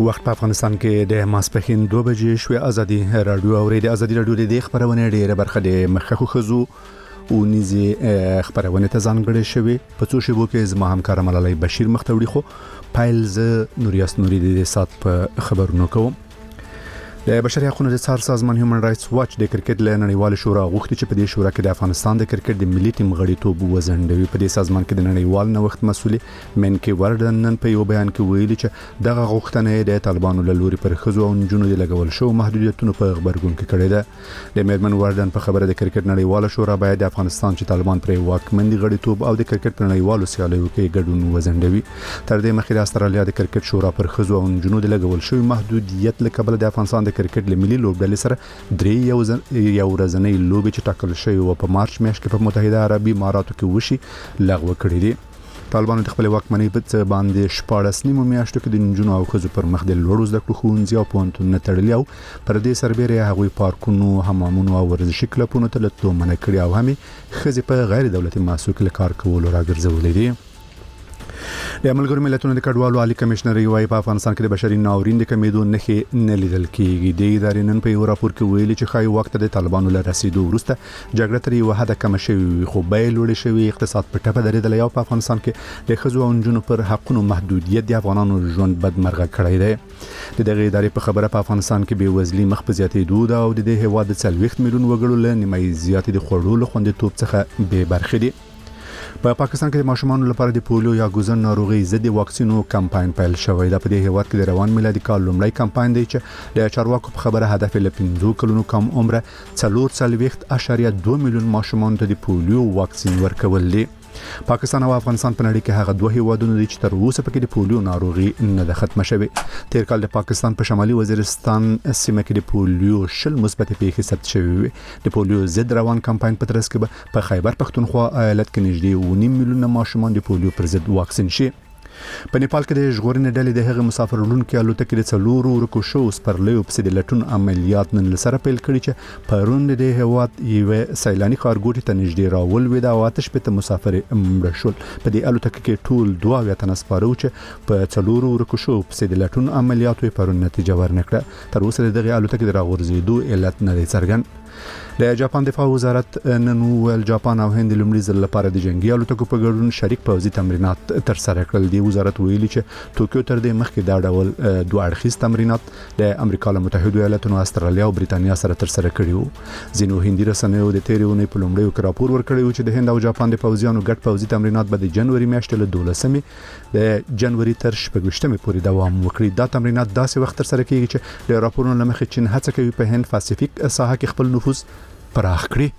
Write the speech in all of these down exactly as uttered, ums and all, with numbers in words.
وخت په افغانستان کې د ماسپښین دوه بجې شوې. ازادي رادیو اوري د ازادي رادیو د خبرونه ډیره برخه د مخخو خزو او نيزي خبرونه ته ځانګړې شوې. په څو شیبو کې زما همکار ملالۍ بشیر مختوړي خو پایلز نوریاس نوري د سات په خبرونو کوم. د بشري حقوقو د څار سازمان هیومن رائټس واچ د کرکټ له نړیوال شورا غوښتي چې په دې شورا کې د افغانستان د کرکټ د ملي ټیم غړیتوب وزندوي. په دې سازمان کې د نړیوال نوښت مسؤل منکی وردن نن په یو بیان کې ویلي چې دغه غوښتنه د طالبانو له لوري پر خزو او جنونو د لګول شو محدودیتونو په خبرګون کې کړې ده. د میرمن وردن په خبره د کرکټ نړیوال شورا باید د افغانستان چې طالبان پر واکمن غړیتوب او د کرکټ په نړیوالو سیالیو کې ګډون وزندوي. تر دې مخکې د استرالیا د کرکټ شورا پر خزو او جنونو د لګول شو محدودیت له کبل د افغانستان د کرکټ له ملي لوبډلې سره درې یو ځن یو ورځنۍ لوبې چې ټاکل شوی و په مارچ میاشت کې په متحده عربي اماراتو کې وشي لغوه کړې دي. طالبانو د خپل واکمنۍ په باندې شپاړس نیمو میاشتو کې د نجونو او ښځو پر مخ د لوړو زده کړو ښوونځي او پوهنتونونه تړلي او پر دې سربېره هغوی پارکونو حمامونو او ورزشي کلبونو ته له تلو منع کړي او همې ښځې په غیر دولتي مؤسسو کې کار کولو راګرځولې دي. د ملګرو ملتونو د کډوالو عالی کمشنر یوای په افغانستان کې د بشري ناورین د کمیدو نښې نه لیدل کېږي. د ادارې نن په یو راپور کې ویلي چې خای وخت د طالبانو له رسیدو وروسته جګړه تر یو حد کم شوې خو بیل وړي شوی اقتصاد په ټپه درېدل او په افغانستان کې د ښځو او نجونو پر حقونو محدودیت د افغانانو ژوند بدمرغه کړی دی. د دغه ادارې په خبره په افغانستان کې بیوزلي مخ په زیاتېدو ده او د دې هیواد د څلوېښت میلیون وګړو له نیمایي زیاتې د خوړو له خوندیتوب څخه بې برخې دي. په پا پاکستان کې د ماشومانو لپاره د پولیو یا ګوزن ناروغي ضد واکسینو کمپاین پیل شوی دی. په دې هیواد کې د روان میلادي کال لومړی کمپاین دی چې د چارواکو په خبره هدف له پنځو کلونو کم عمره څلور څلوېښت اعشاریه دوه میلیون ماشومان ته د پولیو واکسین ورکول دي. پاکستان او افغانستان په نړۍ کې هغه دوه هیوادونه دي چې تر اوسه پکې د پولیو ناروغي نه ده ختمه شوې. تیر کال د پاکستان په شمالي وزیرستان سیمه کې د پولیو شل مثبت پیښې ثبت شوې. د پولیو ضد روان کمپاین په ترڅ کې په خیبر پختونخوا ایالت کې نږدې اوه نیم میلیونه ماشومان د پولیو پر ضد واکسین شي. په نیپال کې د ژغورنې ډلې د هغه مسافر وړونکو الوتکې د څلورو ورکو شو سپرلیو په سید لټون عملیات نن لسره پیل کړي چې پرون د هیواد یو سیلاني ښارګوټي ته نږدې راول وې د آتش په مسافر مړ شول. په دې الوتکه کې ټول دوه اویا تنه سپارو چې په څلورو ورکو شو په سید لټون عملیاتو پرون نتیجه ورنکړه. تر اوسه دغه الوتکې د راغورځېدو علت نه دی څرګند. د جاپان دفاع وزارت نن ویل جاپان او هند لومړي ځل لپاره د جنگي الوتکو په ګډون شریک پوځي تمرینات تر سره کړل. دی وزارت ویلي چې ټوکیو تر دې مخکې دا ډول دوه اړخیز تمرینات د امریکا له متحده ایالاتونو استرالیا او بریتانیا سره تر سره کړي وو. ځینو هندي رسنیو د تیرې اونۍ په لومړیو کې راپور ورکړی و چې د هند او جاپان د پوځیانو ګډ پوځي تمرینات به د جنوري میاشتې له دولسمې د جنوري تر شپږویشتمې پورې دوام وکړي. دا تمرینات داسې وخت تر سره کیږي چې د راپورونو له مخې چین هڅه کوي په هند پاسفیک ساحه کې خپل نفوذ پراخ کړي.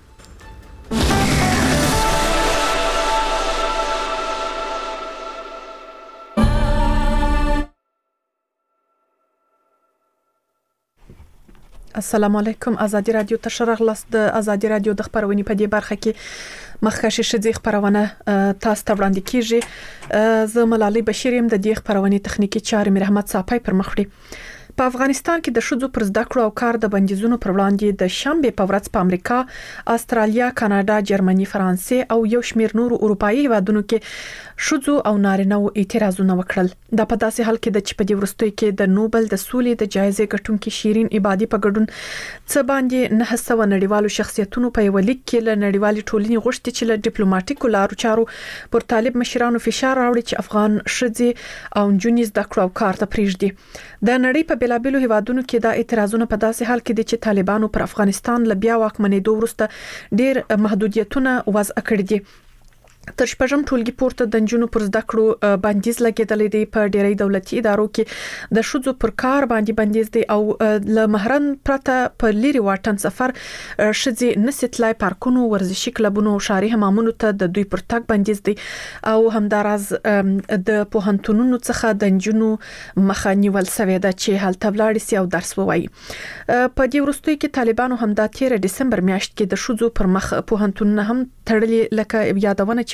السلام علیکم. ازادي رادیو ته شرغلاست د ازادي رادیو د خبرونې په دې برخه کې مخکښ شذې خبرونه تاسو ته وړاندې کیږي. زه ملالۍ بشیر يم. د دې خبرونې تخنیکی چارې رحمت صافی پر مخ وړي. په افغانستان کې د شذو پر زده کړو او کار د بندیزونو پر وړاندې د شنبه په ورځ په امریکا، استرالیا، کاناډا، جرمني، فرانسې او یو شمېر نورو اروپאי هیوادونو کې شذو او نارینه او اعتراضونه وکړل. دا په داسې حال کې د چې په دې وروستیو کې د نوبل د سولې د جایزې ګټونکي شیرین عبادي په ګډون څه باندې نه سوه نړیوالو شخصیتونو په یو لیک کې له نړیوالې ټولنې غوښتي چې له ډیپلوماټیکو لارو چارو پر طالب مشرانو فشار راوړي چې افغان ښځې او نجونې زده کړو او کار ته پریږدي. د نړۍ په بیلابیلو هیوادونو کې دا اعتراضونه په داسې حال کې دي چې طالبانو پر افغانستان له بیا واکمنېدو وروسته ډېر محدودیتونه وضع کړي دي. تر شپږم ټولګي پورته د نجونو پر زده کړو بندیز لګیدلې دی. په ډېری دولتي ادارو کې د ښځو پر کار باندې بندیز دی او له محرم پرته په لري واټن سفر ښځې نشي تلای پارکونو، ورزشي کلبونو او ښاري حمامونو ته د دوی پر تګ بندیز دی او همداراز د پوهنتونونو څخه د نجونو مخه نیول شوې ده چې هلته ولاړ سي او درس ووایي. په دې وروستیو کې طالبانو هم د تیر دسمبر میاشت کې د ښځو پر مخ پوهنتونونه هم تړلي لکه یادونه چې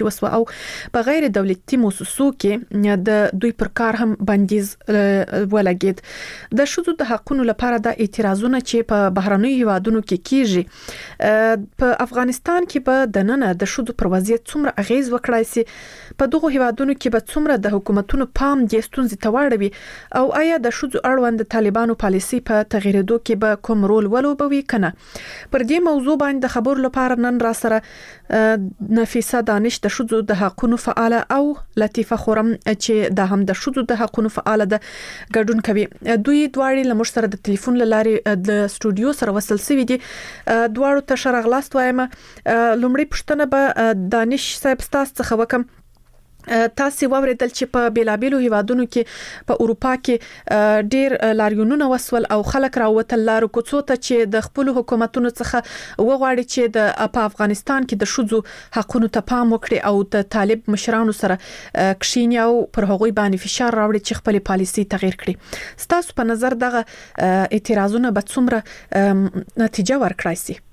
چې وسو او په غیر دولتي مؤسسو کې د دوی پر کار هم بندیز ولګید. د شذو د حقونو لپاره د اعتراضونه چې په بهرنیو هیوادونو کې کیږي په افغانستان کې به د نن د شذو پر وضعیت څومره اغیز وکړای سي، په دغه هیوادونو کې به څومره د حکومتونو پام د ستونزې تواړوي او آیا د شذو اړوند طالبانو پالیسي په تغییرېدو کې به کوم رول ولوبوي کنه. پر دې موضوع باندې د خبرو لپاره نن را سره نفیسه دانش د شذو د حقونو فعال او لطیفه خورم چې د هم د شذو د حقونو فعال د ګډون کوي. دوی دواړي لمر سره د ټلیفون لارې د استودیو سره وصل سوي دي. دواړو ته شرغلاست وایم. لومړی پښتنه به دانش صاحب تاسو څخه وکم. تاسو ووریدل چې په بیلابیلو هیوادونو کې په اروپا کې ډیر لاریونونه وسول او خلک راوتل لارو کوڅو ته چې د خپل حکومتونو څخه وغواړي چې د په افغانستان کې د شذو حقونو ته پام وکړي او د طالب مشرانو سره کښینی او پر هغوی باندې فشار راوړي چې خپل پالیسي تغییر کړي. تاسو په نظر دغه اعتراضونه به څومره نتیجه ورکړای شي؟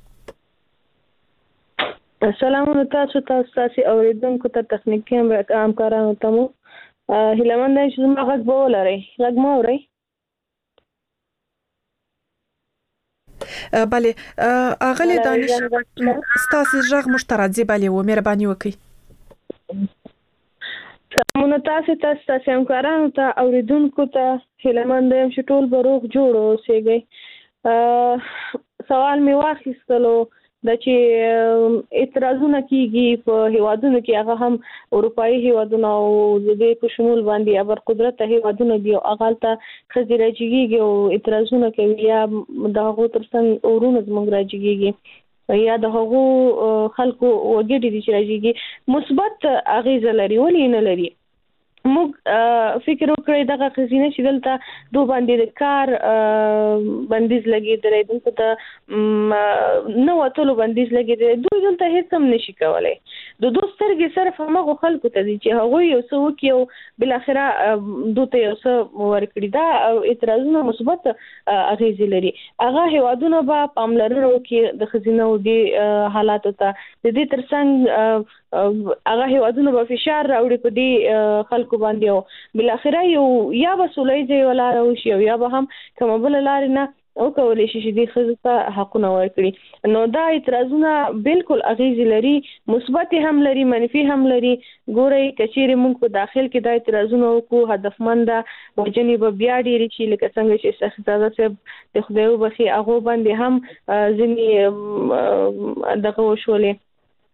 السلام علیکم تاسو تاسو اوریدونکو ته تخنیکی همکارانو ته مو هیلمن ده چې زما غږ به ولرئ. غږ مو اورئ؟ بله اغلی دانش ستاسو غږ مشترک بله و مهرباني وکړئ. سلامونه تاسو تاسو تاسو همکارانو ته اوریدونکو ته هیلمن ده چې ټول به روغ جوړ اوسئ. سوال می واخیستلو د چې اعتراضونه کیږي په هیوادونو کې، هغه هم اروپאי هیوادونه او د دې په شمول باندې ابر قدرت هیوادونه دي او هغه ته خزي راځيږي او اعتراضونه کوي یا د هغو ترڅنګ اورونه زموږ راځيږي یا د هغو خلکو وګړي دي چې راځيږي مثبت اغیزه لري ولې نه لري. موږ فکر وکړی دغه خزینه چې دلته دو باندې د کار بندیز لګیدلی، دلته د نه وتلو بندیز لګیدلی، دوی دلته هیڅ هم نشي کولی. د دوی سترګې صرف همغو خلکو ته دي چې هغوی یو څه وکړي او بالاخره دوی ته یو څه ورکړي. دا اعتراضونه مثبت اغیزې لري. هغه هیوادونه به پاملرنه وکړي د خزینه او د حالاتو ته. د دې ترڅنګ هغه هیوادونه به فشار راوړي په دې خلکو باندې او بالاخره یو یا به سولې ځای ولاره وشي او یا به هم کوم بل لارې نه او کولای شي چې د خزو ته حقونه ورکړي. نو دا اعتراضونه بالکل اغیزې لري، مثبت هم لري، منفي هم لري. ګورئ کچېرې موږ په داخل کې دا اعتراضونه وکړو هدفمند وجنې به بیا ډېرې شي، لکه څنګه چې سخزاده صاحب د خدای وبخي هغو باندې هم ځینې دغه وشولې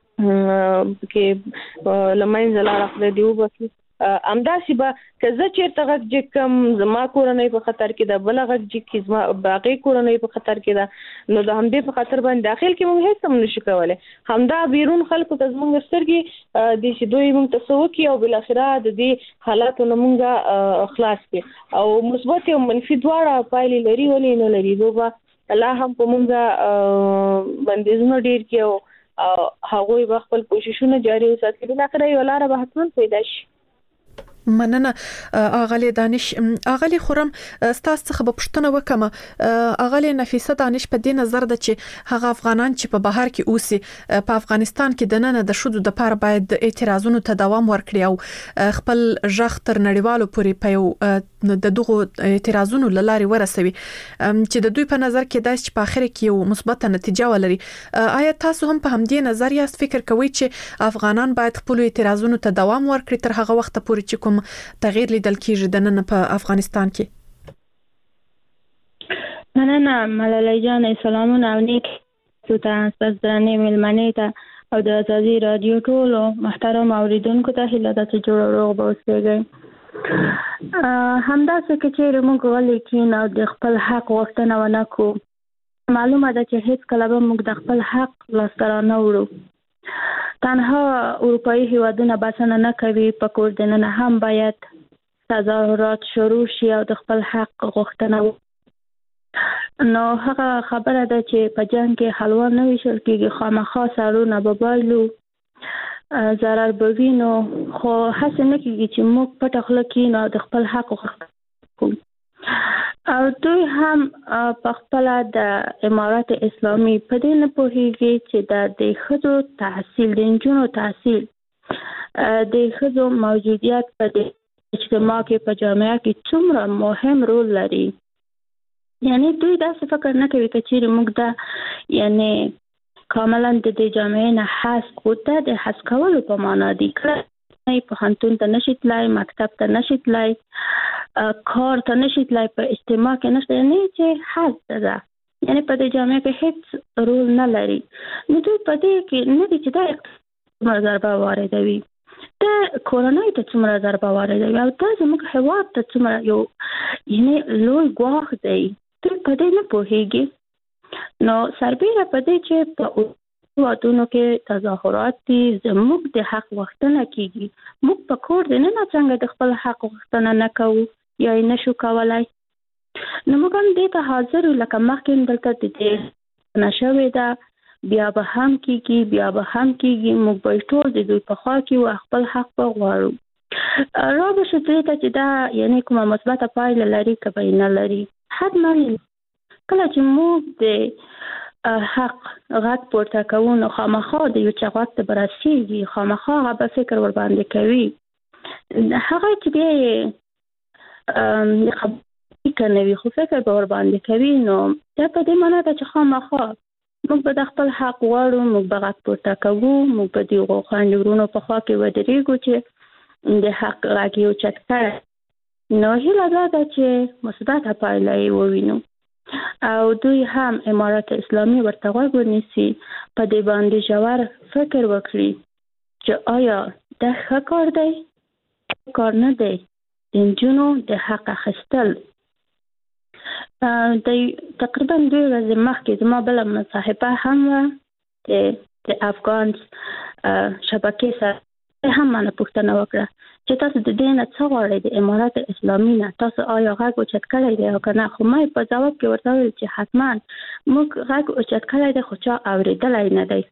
کې لمنځه لاړه خدای دې وبخي. امداسي به که زه چېرته غږ جګ کم زما کورنۍ په خطر کې ده، بله غږ جګ کړي زما باقي کورنۍ په خطر کې ده، نو د همدې په خطر باندې داخل کې موږ هېڅ هم نشو کولی. همدا بیرون خلکو ته زموږ سترګې دي چې دوی موږ ته څه وکړي او بالاخره د دې حالاتو نه موږ خلاص کړي. او مثبت او منفي دواړه پایلې لري ولې نه لري. نو به الله هم په موږ بندیزونه ډېر کړي او هغوی به خپل کوششونه جاري وساتي. بالاخره یوه لاره به حتما پیدا شي. مننه اغلی دانش. اغلی خورم ستاسو څخه به پوښتنه وکم. اغلی نفیسه دانش په دې نظر ده چې هغه افغانان چې په بهر کې اوسي په افغانستان کې د نن د شذو د لپاره باید اعتراضونو ته دوام ورکړي او خپل ژغ تر نړیوالو پورې په یو د دغه اعتراضونو لاري ورسوي چې د دوی په نظر کې داس چې په اخر کې یو مثبت نتیجه ولري. آیا تاسو هم په همدې نظر یاست فکر کوئ چې افغانان باید خپل اعتراضونو ته دوام ورکړي تر هغه وخت پورې چې کوم تغییر لیدل کیږي د نن په افغانستان کې؟ مننه ملالۍ جان، سلامونه او نیک ته تاسو درنې ملمنې ته او د ازادي رادیو ټولو محترم اوریدونکو ته هیله ده چې جوړ روغ به اوسئ. همداسې که چېرې موږ غلي کېنو او د خپل حق غوښتنه ونه کړو، معلومه ده چې هیڅ کله به موږ د خپل حق لاسته رانه وړو. تنها اروپאי هیوادونه بسنه نه کوي، په کور دننه هم باید تظاهرات شروع شي او د خپل حق غوښتنه. نو هغه خبره ده چې په جنګ کې حلوا نه ویشل کېږي، خامخا سرونه به بایلو، ضرر به وینو، خو هڅه نه کېږي چې موږ پټه خوله کېنو او د خپل حق غوښتنه کوو. او دوی هم په خپله د امارت اسلامي په دې نه پوهېږي چې د دې ښځو تحصیل، د نجونو تحصیل د ښځو موجودیت په دې اجتماع کې په جامعه کې څومره مهم رول لري. یعنی دوی داسې فکر نه کوي چې چیرې موږ دا یعنی کاملا د دې جامعې نه حذف کړو. دا د حذف کولو په معنا دی. کله پوهنتون ته نشي تلای، مکتب ته نشي تلای، کار ته نشي تلای، په اجتماع کې نشته، یعنی چې حذف ده، یعنی په دې جامعه کې هیڅ رول نه لري. نو دوی په دې کې نه دي چې دا څومره ضربه واردوي، دا کورنۍ ته څومره ضربه واردوي، او دا زموږ هېواد ته څومره یو یعنی لوی ګواښ دی. دوی په دې نه پوهېږي. نو سربیره په دې چې په وادونو کې تظاهرات دي، زموږ د حق غوښتنه کیږي. موږ په کور دې نه څنګه د خپل حق غوښتنه نه کوو یا یې نشو کولای. نو موږ هم دې ته حاضر یو، لکه مخکې دلته د دې نشوې ده، بیا به هم کیږي، بیا به هم کیږي. موږ به ټول د دوی په خوا کې و خپل حق به غواړو. را به شو دې ته چې دا یعنی کومه مثبته پایله لري که به نه لري. حتما کله چې موږ د حق غږ پورته کوو نو خامخا د یو چا غږ ته به رسېږي، خامخا هغه به فکر ورباندې کوي. هغه چې بیا یې خبرې کوي خو فکر به ورباندې کوي. نو دا په دې معنا ده چې خامخا موږ به د خپل حق غواړو، موږ به غږ پورته کوو، موږ به د هغو خویندو ورونو په خوا کې ودرېږو چې د حق غږ یې اوچت کړی. نو هیله دا ده چې مثبته پایله یې ووینو او دوی هم امارت اسلامي ورته غوږ ونیسي، په دې باندې ژور فکر وکړي چې آیا دا ښه کار دی؟ کار نه دی. د نجونو د حق اخیستل د تقریبا دوی ورځې مخکې زما بله مصاحبه هم وه د افغان شبکې سره هم مانه پوښتنه وکړه چې تاسو د دې نه څه غواړئ، د امارت اسلامي نه تاسو آیا غږ اوچت کړی دی او که نه؟ خو ما په ځواب کې ورته وویل چې حتما موږ غږ اوچت کړی دی خو چا اورېدلی نه دی.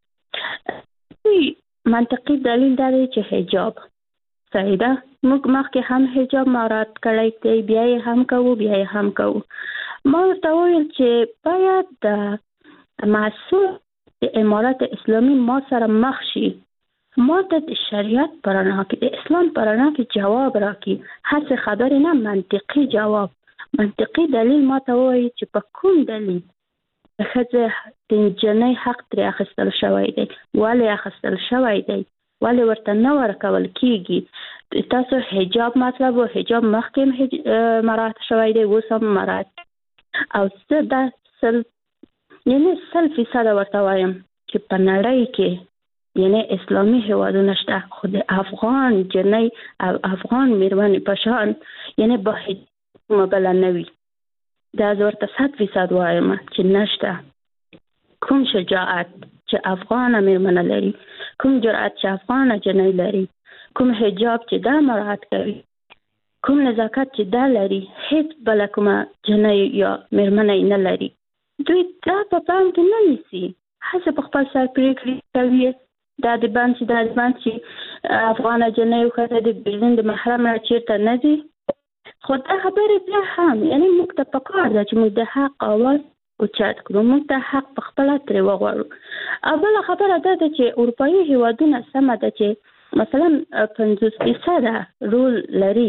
منطقي دلیل دا دی چې حجاب صحیح ده. موږ مخکې هم حجاب مراعات کړی دی، بیا یې هم کوو بیا یې هم کوو. ما ورته وویل چې باید د مسؤل د امارت اسلامي ما سره مخ شي، ما ته د شریعت پر رڼا کې د اسلام پر رڼا کې جواب راکړي. هسې خبرې نه، منطقي جواب، منطقي دلیل ما ته ووایي چې په کوم دلیل د ښځې د نجلۍ حق ترې اخیستل شوی دی، ولې اخیستل شوی دی، ولې ورته نه ورکول کیږي. تاسو حجاب مطلب و حجاب مخکې مراعات شوی دی، اوس هم مراعات، او زه دا سل یعنی سل فیصده ورته وایم چې په نړۍ کې یعنی اسلامی هیوادونه شته خو د افغان جنۍ او افغان میرمنې په شان یعنی با حجاب بله نه وي. دا زه ورته صد فیصد وایم چې نشته. کوم شجاعت چې افغانه میرمنه لري، کوم جرأت چې افغانه جنۍ لري، کوم حجاب چې دا مراعات کوي، کوم نزاکت چې دا لري، هیڅ بله کومه جنۍ یا میرمنه نه لري. دوی دا په پام کې نه نیسي، هسې په خپل سر پرېکړې کوي. دا د بند چې دا د بند چې افغانه جنۍ او ښځه د بیرون د محرم نه چېرته نه دي. خو دا خبرې بیا هم یعنی موږ ته پکار ده چې موږ د حق اواز اوچت کړو، موږ ته حق پخپله ترې وغواړو. او بله خبره دا ده چې اروپایي هیوادونه سمه ده چې مثلا پنځوس فیصده رول لري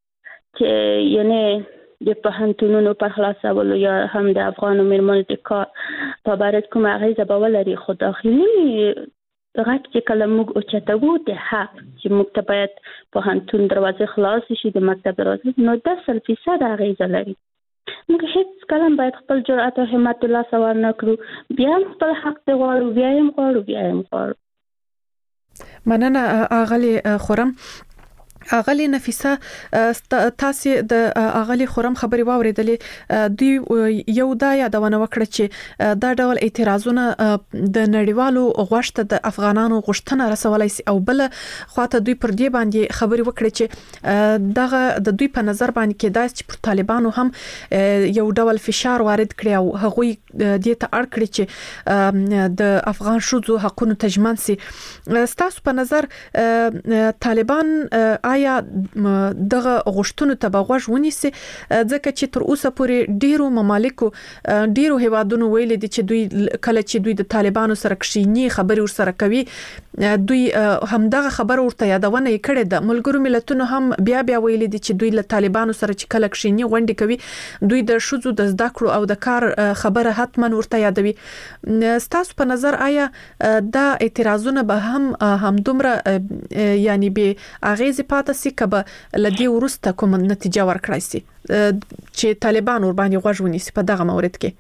چې یعنی د پوهنتونونو پر خلاصولو یا هم د افغانو میرمنو د کار په باره کې کومه اغېزه به ولري. خو داخلي غږ چې کله موږ اوچتوو د حق چې موږ ته باید پوهنتون دروازې خلاصې شي، د مکتب دروازې، نو دا سل فیصده اغېزه لري. موږ هیڅ کله باید خپل جرأت او همت له لاسه ورنه کړو، بیا هم خپل حق ته غواړو، بیا هم غواړو بیا هم غواړو. مننه اغلي خورم. اغلی نفیسه تاسو د اغلی خورم خبري واوریدلې، دوی یو دا یادونه وکړه چې دا ډول اعتراضونه د نړیوالو غوښته د افغانانو غوښتنه رسولای سي، او بل خواته دوی پر دې باندې خبري وکړه چې دغه د دوی په نظر باندې کې دا چې پر طالبانو هم یو ډول فشار وارد کړي او هغوی دې ته اړ کړي چې د افغان شوزو حقونو تجمن سي. ستاسو په نظر طالبان آیا دغه غوښتنو ته بغوښ ونیسي ځکه چې تر اوسه پورې ډیرو ممالکو ډیرو هیوادونو ویل دي چې دوی کله چې دوی د طالبانو سره کښینی خبري ور سره کوي دوی همدغه خبر ورته یادونه کړې ده. ملګرو ملتونو هم بیا بیا ویل دي چې دوی له طالبانو سره چې کله کښینی غونډې کوي دوی د شذو د زده کړو او د کار خبره حتما ورته یادوي. ستاسو په نظر آیا دا اعتراضونه به هم هم دومره یعنی به اغیز پاتې سي کبه لدی ورسته کوم نتیجه ورکړای سي چې طالبان ور باندې غوږ ونیسي په دغه مورد کې؟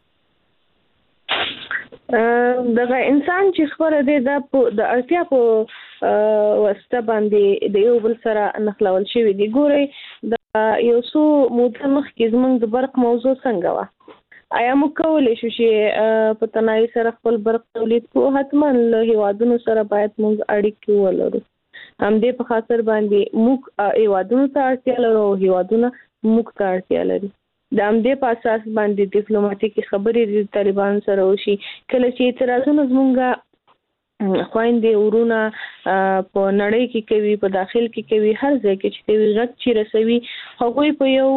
دغه انسان چې خبره دی د د اړتیا په واسطه باندې د یو بل سره نخلول شوی دی. ګورئ د یو څو موده مخکې زموږ د برق موضوع څنګه وه؟ آیا موږ کولی شو چې په تنهایی سره خپل برق تولید کړو؟ حتما له هیوادونو سره باید موږ اړیکې ولرو. همدې په خاطر باندې موږ هیوادونو ته اړتیا لرو او هیوادونه موږ ته اړتیا لري. د همدې په اساس باندې ډیپلوماټیکي خبرې د طالبانو سره وشي. کله چې اعتراضونه زموږ خويندې ورونه په نړۍ کې کوي، په داخل کې کوي، هر ځای کې چې کوي غږ چې رسوي هغوی په یو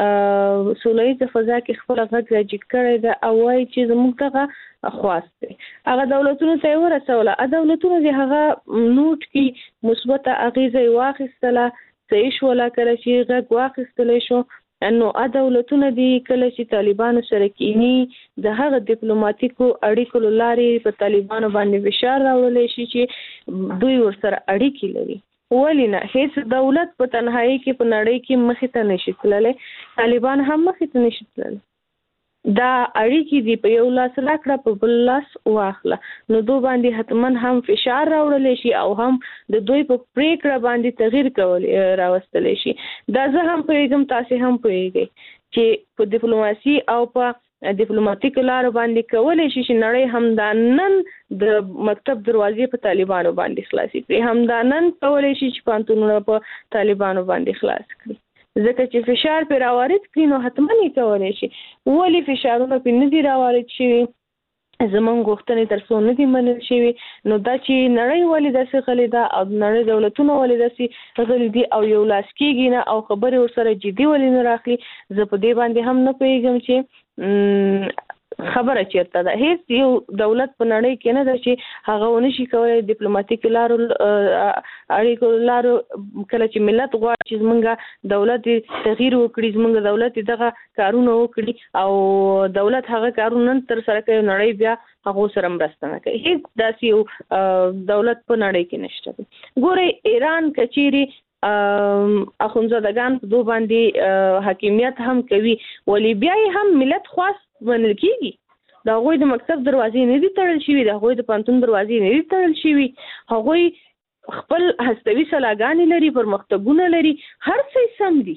سولهییزه فضا کې خپل غږ راجګ کړی ده او وايي چې زموږ دغه خواست دی. هغه دولتونو ته یې ورسوله، دولتونو د هغه نوټ کې مثبته اغیزه یې واخیستله، صحیح شوله. کله چې غږ واخیستلی شو نو دولتونه دي کله چې طالبانو سره کینی د هغه ډیپلوماټیکو اړیکو لارې په طالبانو باندې فشار راوړل شي چې دوی ورسره اړیکې لري. ولې نه؟ هیڅ دولت په تنهایی کې په نړۍ کې مخې ته نشي تللی، طالبان هم مخې ته نشي تللی. دا اړیکې دي په یو لاس راکړه په بل لاس واخله، نو دوی باندې حتما هم فشار راوړل شي او هم د دوی په پریکړه باندې تغییر کول راوستل شي. دا زه هم پوهیږم، تاسو هم پوهیږئ چې په ډیپلوماسي او په ډیپلوماټیک لارو باندې کولای شي چې نړۍ هم دا نن د مکتب دروازې په طالبانو باندې خلاصي کړي، هم دا نن کولای شي چې پانتونونه په طالبانو باندې خلاص کړي. ځکه چې فشار پر راوارد کړي نو حتما یې کولای شي. ولې فشارونه پر نه دي راوارد شوي؟ زمونږ غوښتنې تر څو نه دي منل شوي. نو دا چې نړۍ ولې داسې غلې ده او نړۍ دولتونه ولې داسې غلې دي او یو لاس کېږي نه او خبرې ورسره جدي ولې نه راخلي، زه په دې باندې هم نه پوهېږم چې خبره چیرته ده. هیڅ یو دولت په نړۍ کې نه ده چې هغه ونشي کولای ډیپلوماټیک لارو اړیکو لارو کله چې ملت غواړي چې زمونږ دولت تغییر وکړي، زمونږ دولت دغه کارونه وکړي او دولت هغه کارونه تر سره کوي، نړۍ بیا هغه سره مرسته نه کوي. هیڅ داسې یو دولت په نړۍ کې نشته. ګورئ ایران کچيري اخونزادگان په دو باندې حاکمیت هم کوي، ولی بیا هم ملت خواست منل کیږي. دا غوی د مکتب دروازې نه دي تړل شوي، دا غوی د پانتون دروازې نه دي تړل شوي. هغوی خپل هستوي سلاګانې لري، پرمختګونه لري، هر څه سم دي،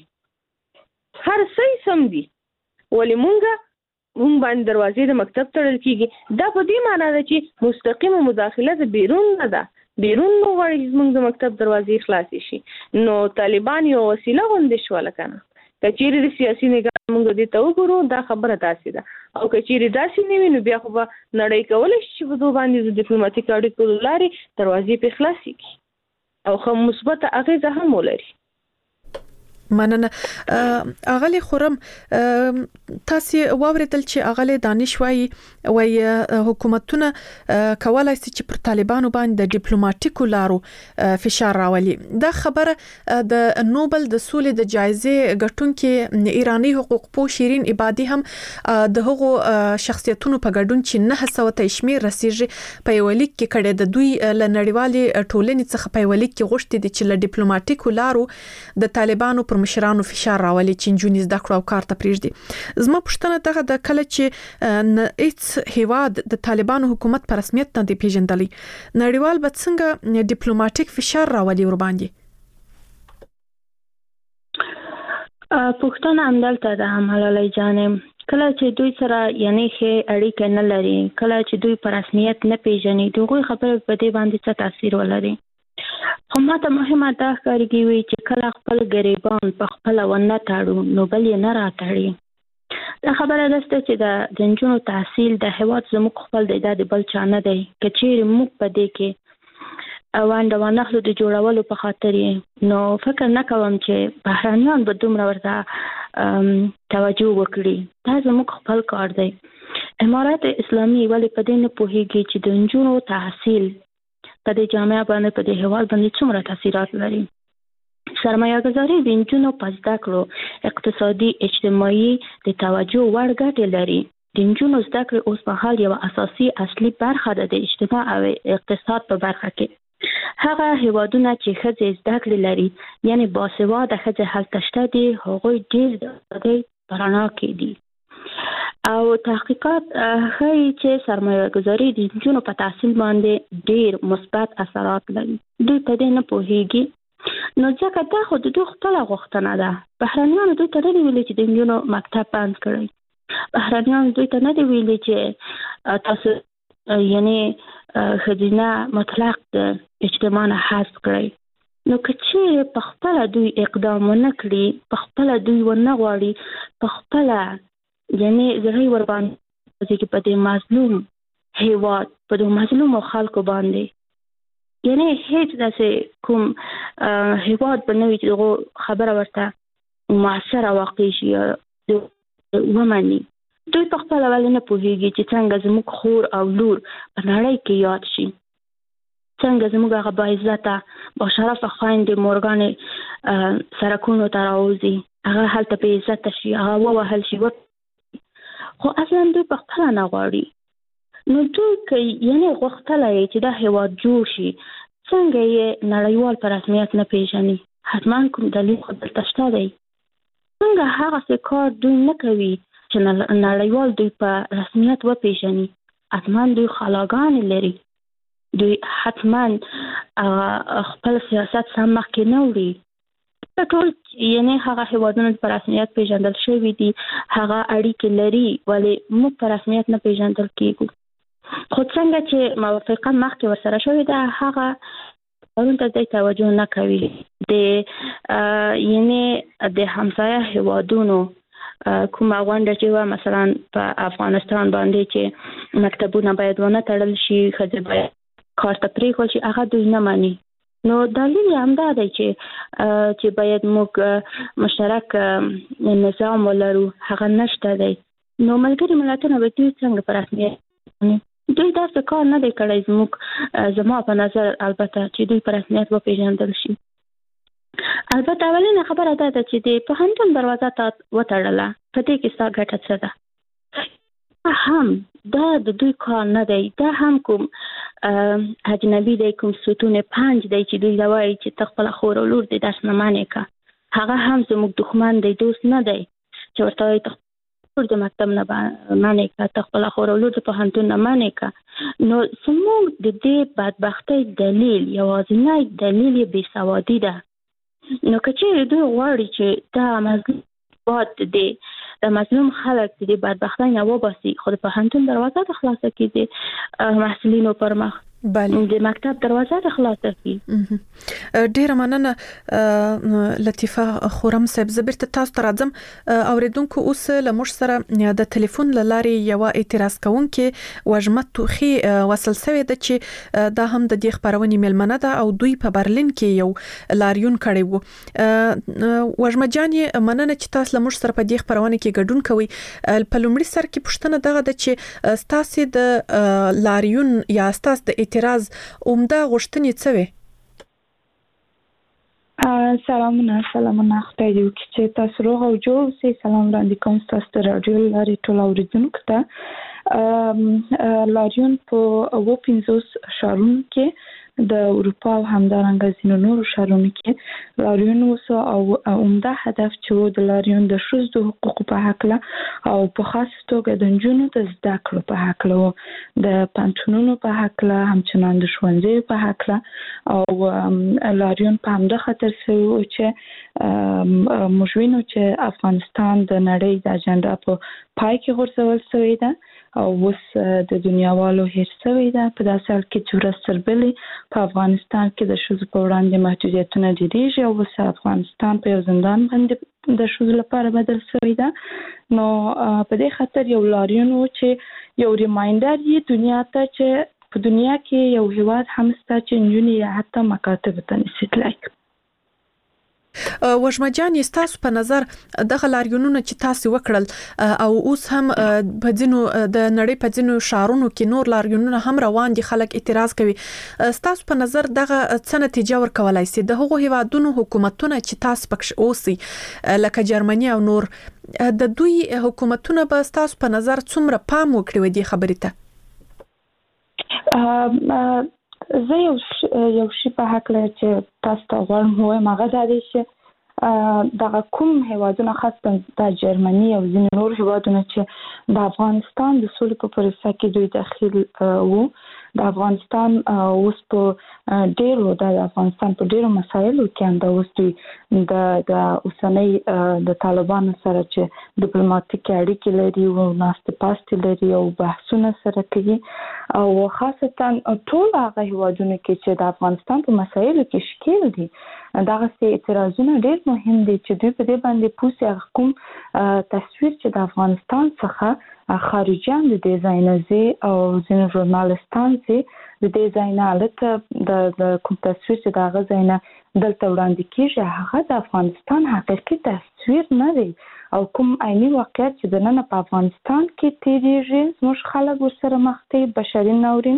هر څه سم دي. ولی مونږه مونږ باندې دروازې د مکتب تړل کیږي. دا په دې معنی ده چې مستقیمه مداخله د بیرون نه ده، بیرون نو غواړي زموږ د مکتب دروازې خلاصې شي. نو طالبان یو وسیله غوندې شوله کنه. کچېرې د سیاسي نگاه موږ دې ته وګورو دا خبره داسې ده، او کچېرې داسې نه وي نو بیا خو به نړۍ کولی شي چې په دو باندې د ډیپلوماټیک اړیکو له لارې دروازې پرې خلاصې کړي او ښه مثبته اغیزه هم ولري. مننه. اغلی خورم تاسو واوریدل چې اغلی دانش وایي وای حکومتونه کولای شي چې پر طالبانو باندې د ډیپلوماټیکو لارو فشار راولي. دا خبره د نوبل د سولې د جایزې ګټونکې ایرانی حقوق پوه شیرین عبادی هم د هغو شخصیتونو په ګډون چې نه سوه تشمیر رسیږي په یو لیک کې کړي د دوی له نړیوالې ټولنې څخه په یو لیک کې غوښتي دي چې له ډیپلوماټیکو لارو د طالبانو مشرانو فشار راولي چې جونی زده کړو او کار ته پریږدي. زما پوښتنه دغه د کله چې هیڅ هیواد د طالبانو حکومت په رسمیت نه دی پیژندلی، نړیوال به څنګه ډیپلوماټیک فشار راولي ور باندې؟ پوښتنه همدلته ده ملالۍ جانم. کله چې دوی سره یعنی ښه اړیکه نه لري، کله چې دوی په رسمیت نه پیژني، دوی خبره په دې باندې څه تاثیر ولري؟ خو ماته مهمه دا ښکارېږي چې کله خپل ګریبان په خپله ونه تاړو نو بل یې نه راتړي. دا خبره داسته چې د نجونو تحصیل د هېواد زموږ خپل دی، دا د بل چا نه دی. که چیرې موږ په دې کې ونډه ونخلو د جوړولو په خاطر یې، نو فکر نه کوم چې بهرانیان به دومره ورته توجه وکړي. دا زموږ خپل کار دی. امارات اسلامي ولې په دې نه پوهېږي چې د نجونو تحصیل په دې جامعه باندې په دې هېواد باندې څومره تاثیرات لري. سرمایه گذاري د نجونو په زده کړو اقتصادي اجتماعي د توجه وړ ګټې لري. د نجونو زده کړې اوس مهال یوه اساسي اصلي برخه ده د اجتماع او اقتصاد په برخه کې. هغه هیوادونه چې ښځې زده کړې لري، یعنی باسواده ښځې هلته شته دي، هغوی ډېر د ازادۍ په رڼا کې دي. او تحقیقات ښایي چې سرمایه گذاري د نجونو په تحصیل باندې ډېر مثبت اثرات لري. دوی په دې نه پوهېږي، نو ځکه دا خو د دوی خپله غوښتنه ده. بهرانیانو دوی ته نه دي ویلي چې د نجونو مکتب بند کړئ. بهرانیانو دوی ته نه دي ویلي چې تاسو یعنی ښځینه مطلق د اجتماع نه حذف کړئ. نو که چیرې په خپله دوی اقدام ونه کړي، په خپله دوی ونه غواړي، په خپله یعنی زړه ورباندې چې په دې مظلوم هیواد، په دې مظلومو خلکو باندې، یعنی هیڅ داسې کوم هیواد به نه وي چې دغه خبره ورته مؤثره واقع شي یا ومني. دوی په خپله ولې نه پوهېږي چې څنګه زموږ خور او لور په نړۍ کې یاد شي، څنګه زموږ هغه باعزته باشرفه خویندې مورګانې سرکونو ته راوځي، هغه هلته بې عزته شي، هغه ووهل شي، خو اصلا دوی په خپله نه غواړي. نو دوی که یعنی غوښتلی چې دا هیواد جوړ شي، څنګه یې نړیوال په رسمیت نه پیژني؟ حتما کوم دلیل خو دلته شته دی. څنګه هغسې کار دوی نه کوي چې نړیوال دوی په رسمیت وپیژني؟ حتما دوی خلاګانې لري، دوی حتما خپل سیاست سم مخکې نه وړي. ټول یعنی هغه هیوادونه په رسمیت پیژندل شوي دي، هغه اړیکې لري، ولې موږ په رسمیت نه پیژندل کیږو. خو څنګه چې موافقه مخکې ورسره شوې ده، هغه کارونو ته دوی توجه نه کوي. د یعنی د همسایه هیوادونو کومه غونډه چې وه، مثلا په افغانستان باندې چې مکتبونه باید ونه تړل شي، ښځې باید کار ته پرېښول شي، هغه دوی نه مني. نو دلیل یې همدا دی چې چې باید موږ مشترک نظام ولرو، هغه نشته دی. نو ملګري ملتونه به دوی څنګه په رسمیت دوی داسې کار نه دی کړی زموږ زما په نظر، البته چې دوی په رسمیت وپېژندل شي. البته اولینه خبره دا ده چې د پوهنتون دروازه تا وتړله، په دې کې ستا ګټه څه ده؟ هم دا د دوی کار نه دی، دا هم کوم اجنبي دی، کوم ستون پنج دی چې دوی دا وایي چې ته خپله خور او لور دې درس نه منې که. هغه هم زموږ دښمن دی، دوست نه دی چې ورته وایي ته د مکتب نه منې که، ته خپله خور او لور د پوهنتون نه منې که. نو زموږ د دې بدبختۍ دلیل، یوازینی دلیل یې بېسوادي ده. نو که چیرې دوی غواړي چې دا مظلوم هېواد دی، د مظلوم خلک د دې بدبختۍ نه وباسي، خو د پوهنتون دروازه د خلاصه کړي د محصلینو پر مخ، د مکتب دروازه د خلاصه کړي. ډیره مننه لطیفه خورم صاحب. زه بیرته تاسو ته راځم. اوریدونکو اوس له موږ سره د ټلیفون له لارې یو اعتراض کوونکې وژمه توخي وصل شوی ده چې دا هم د دې خبرونې ملمنه ده او دوی په برلین کې یو لاریون کړی وو. وژمه جان مننه چې تاسو له موږ سره په دې خبرونه کې ګډون کوئ. په لومړي سر کې پوښتنه دغه ده چې تاسو د لاریون یا تاسو د اعتراض عمده غوښتنې څه وي؟ سلامونه سلامونه خدای دې وکړي چې تاسو روغ او جوړ اوسئ. سلام وړاندې کوم ستاسو د راډیو له لارې ټولو اوریدونکو ته. لاریون په اووه پنځوس ښارونو کې د اروپا او همدارنګه ځینو نورو ښارونو کې لاریون وسو او عمده هدف چې و د لاریون د ښځو د حقوقو په هکله او په خاص توګه د نجونو د زده کړو په هکله و، د پوهنتونونو په هکله، همچنان د ښوونځیو په هکله. او لاریون په همدا خاطر شوی و چې موږ وینو چې افغانستان د نړۍ د اجنډا په پای کې غورځول شوی ده او اوس د دنیاوالو هېر شوی ده. په داسې حال کې چې ورځ تر بلې په افغانستان کې د ښځو په وړاندې محدودیتونه ډېرېږي او اوس افغانستان په یو زندان باندې د ښځو لپاره بدل شوی ده. نو په دې خاطر یو لاریون و چې یو ریمایندر یې دنیا ته چې په دنیا کې یو هیواد هم ستا چې نجونې حتی مکاتب ته نشي تلای. وژمه جان تاسو په نظر دغه لاریونونه چې تاسو وکړل او اوس هم په ځینو د نړۍ په ځینو شهرونو کې نور لاریونونه هم روان دي، خلک اعتراض کوي، تاسو په نظر دغه څه نتیجه ورکولای شي؟ د هغو هیوادونو حکومتونه چې تاسو پکښ اوسئ لکه جرمني او نور، د دوی حکومتونه به تاسو په نظر څومره پام وکړي و دې خبرې ته؟ زه یو یو شی په حق لرم چې تاسو ته غواړم وایم، هغه دا دی چې دغه کوم هیوادونه خاصه د جرمني او ځینې نور هیوادونه چې د افغانستان د سولې په پروسه کې دوی داخل وو، د افغانستان اوس په ډیرو د افغانستان په ډیرو مسایلو کې هم د اوس دوی د د اوسنۍ د طالبانو سره چې ډیپلوماټیک اړیکې لري او ناستې پاستې لري او بحثونه سره کوي، او خاصتا ټول هغه هیوادونه کې چې د افغانستان په مسایلو کې شکیل دي، دغه سي اعتراضونه ډیر مهم دي چې دوی په دې باندې پوسې کوم تصویر چې د افغانستان څخه خارجيان د ډیزاینرزي او ځینې ژورنالستان چې د ډیزاینالت د کوم تصویر چې د غزاینه دلته وړاندې کیږي هغه د افغانستان حقیقي تصویر نه دی، او کوم عیني واقعیت چې د نن په افغانستان کې تیریږي زموږ خلک ورسره مخ دي، بشري ناورین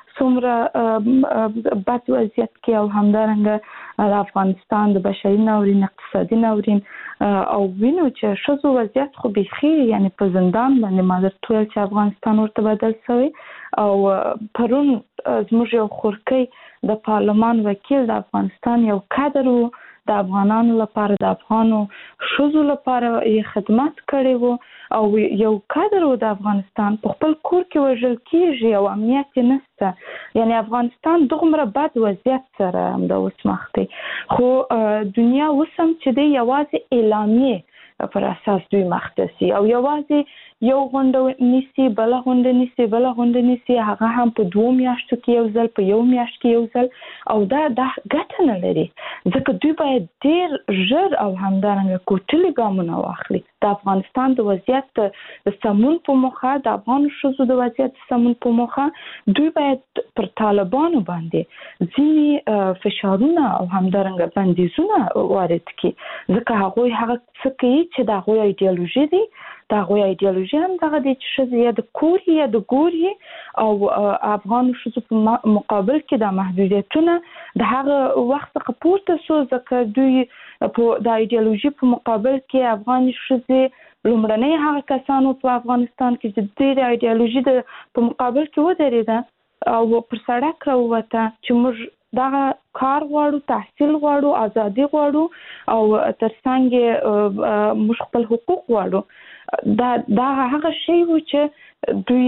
څومره بد وضعیت کې او همدارنګه د افغانستان د بشري ناورین، اقتصادي ناورین او وینو چې شذو وضعیت خو بيخي یعنی په زندان باندې مادر ټول چې افغانستان ورته بدل شوی، او پرون زموږ یو خورکۍ د پارلمان وکیل د افغانستان یو کادر وو، د افغانانو لپاره د افغانو شذو لپاره یې خدمت کړی وو، او یو کادر وو د افغانستان په خپل کور کې وژل کیږي او امنیت نشته، یعنی افغانستان دغمره بد وضعیت سره هم د اوس مخ دی، خو دنیا اوس هم چې دی یوازې اعلامیه پر اساس دوی مختصي او یوازې یو غونډه نیسي بل غونډه نیسي بل غونډه نیسي، هغه هم په دوه میاشتو کې یو ځل په یو میاشت کې یو ځل، او دا د ګټه نه لري، ځکه دوی باید ډیر ژر او همدارنګه کوټلي ګامونه واخلي د افغانستان د وضعیت د سمون په موخه، د افغان شذو د وضعیت سمون په موخه، دوی باید پر طالبانو باندې ځینې فشارونه او همدارنګه بندیزونه وارد کړي، ځکه هغه هغه څه کوي چې د هغوی ایډیالوژي دی، د هغوی ایډیالوژي هم دغه دی چې ښځې یا د کور یا د ګور او افغان ښځو په مقابل کې د محدودیتونه د هغه وخت څخه پورته شو، ځکه دوی په د ایډیالوژي په مقابل کې افغان ښځې لومړنۍ هغه کسانو په افغانستان کې چې د ایډیالوژي د په مقابل کې ودرېده او پر سړک راووته چې موږ دغه کار غواړو، تحصیل غواړو، ازادي غواړو او ترڅنګ موږ خپل حقوق غواړو. دا دا هغه شی و چې دوی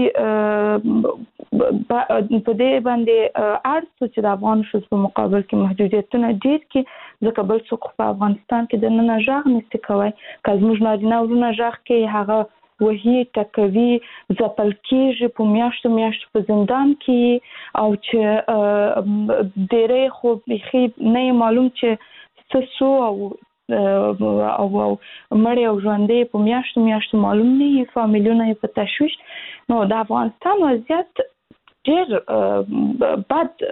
په دې باندې ارڅ چې د افغان ښځو په مقابل کې محدودیتونه ډیر کې، ځکه بل څوک په افغانستان کې د نن ژغ نشي کوي، که زموږ نارینه ورونه ژغ کې هغه وهي ټکوي ځپل کېږي په میاشتو میاشتو په زندان کې، او چې ډېری خو بیخي نه معلوم چې څه سو او او مړی او ژوندی په میاشتو میاشتو معلوم نه وي، فامیلونه یې په تشویش. نو د افغانستان وضعیت ډېر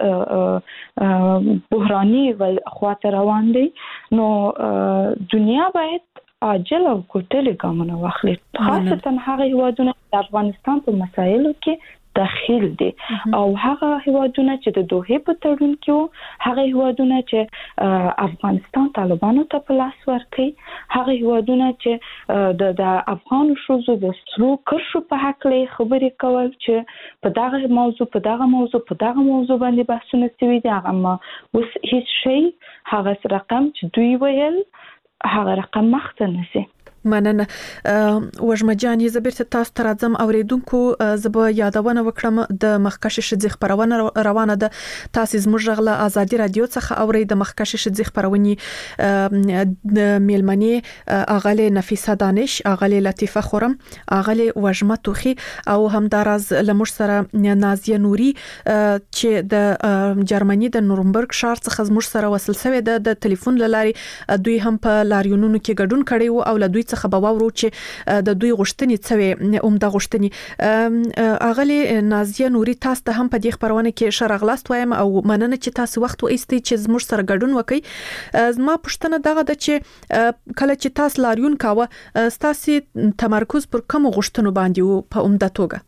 بد بحراني خواته روان دی، نو دنیا باید عاجل او کوټلي ګامونه واخلي، خاصتا هغه هیوادونه چې د افغانستان په مسایلو کې داخل دي، او هغه هیوادونه چې د دوحې په تړون کې وو، هغه هیوادونه چې افغانستان طالبانو ته په لاس ورکړي، هغه هیوادونه چې د د افغان ښځو د سرو کرښو په هکله خبرې کول چې په دغه موضوع په دغه موضوع په دغه موضوع باندې بحثونه شوي دي، هغه ما اوس هیڅ شی هغه رقم چې دوی ویل هغه رقم مخته نشي. مننه. وژمه جان یې زبرته تاسو ته راځم، اوریدونکو زب یادونه وکړم د مخکښ ښځې خبرونه روانه ده، تاسو زموږ غله ازادي رادیو څخه اوري د مخکښ ښځې خبرونه د میلمنې اغله نفیسه دانش، اغله لطیفه خورم، اغله وژمه توخي او همدارز لمر سره نازیه نوري چې د جرمني د نورنبرګ ښار څخه زموږ سره وصل شوی د ټلیفون لاري، دوی هم په لاریونونو کې ګډون کړي وو او له دوی څخه څخه به وورو چې د دوی غوښتنې څوي اومده غوښتنې اغلی نازیه نوري تاسو ته هم په دې خبرونه کې شرغلاست وایم او مننه چې تاسو وخت وایستئ چې زموږ سره ګډون وکړئ. زما پوښتنه دغه ده چې کله چې تاسو لاریون کاوه تاسو تمرکز پر کوم غوښتنو باندې وو په عمده توګه؟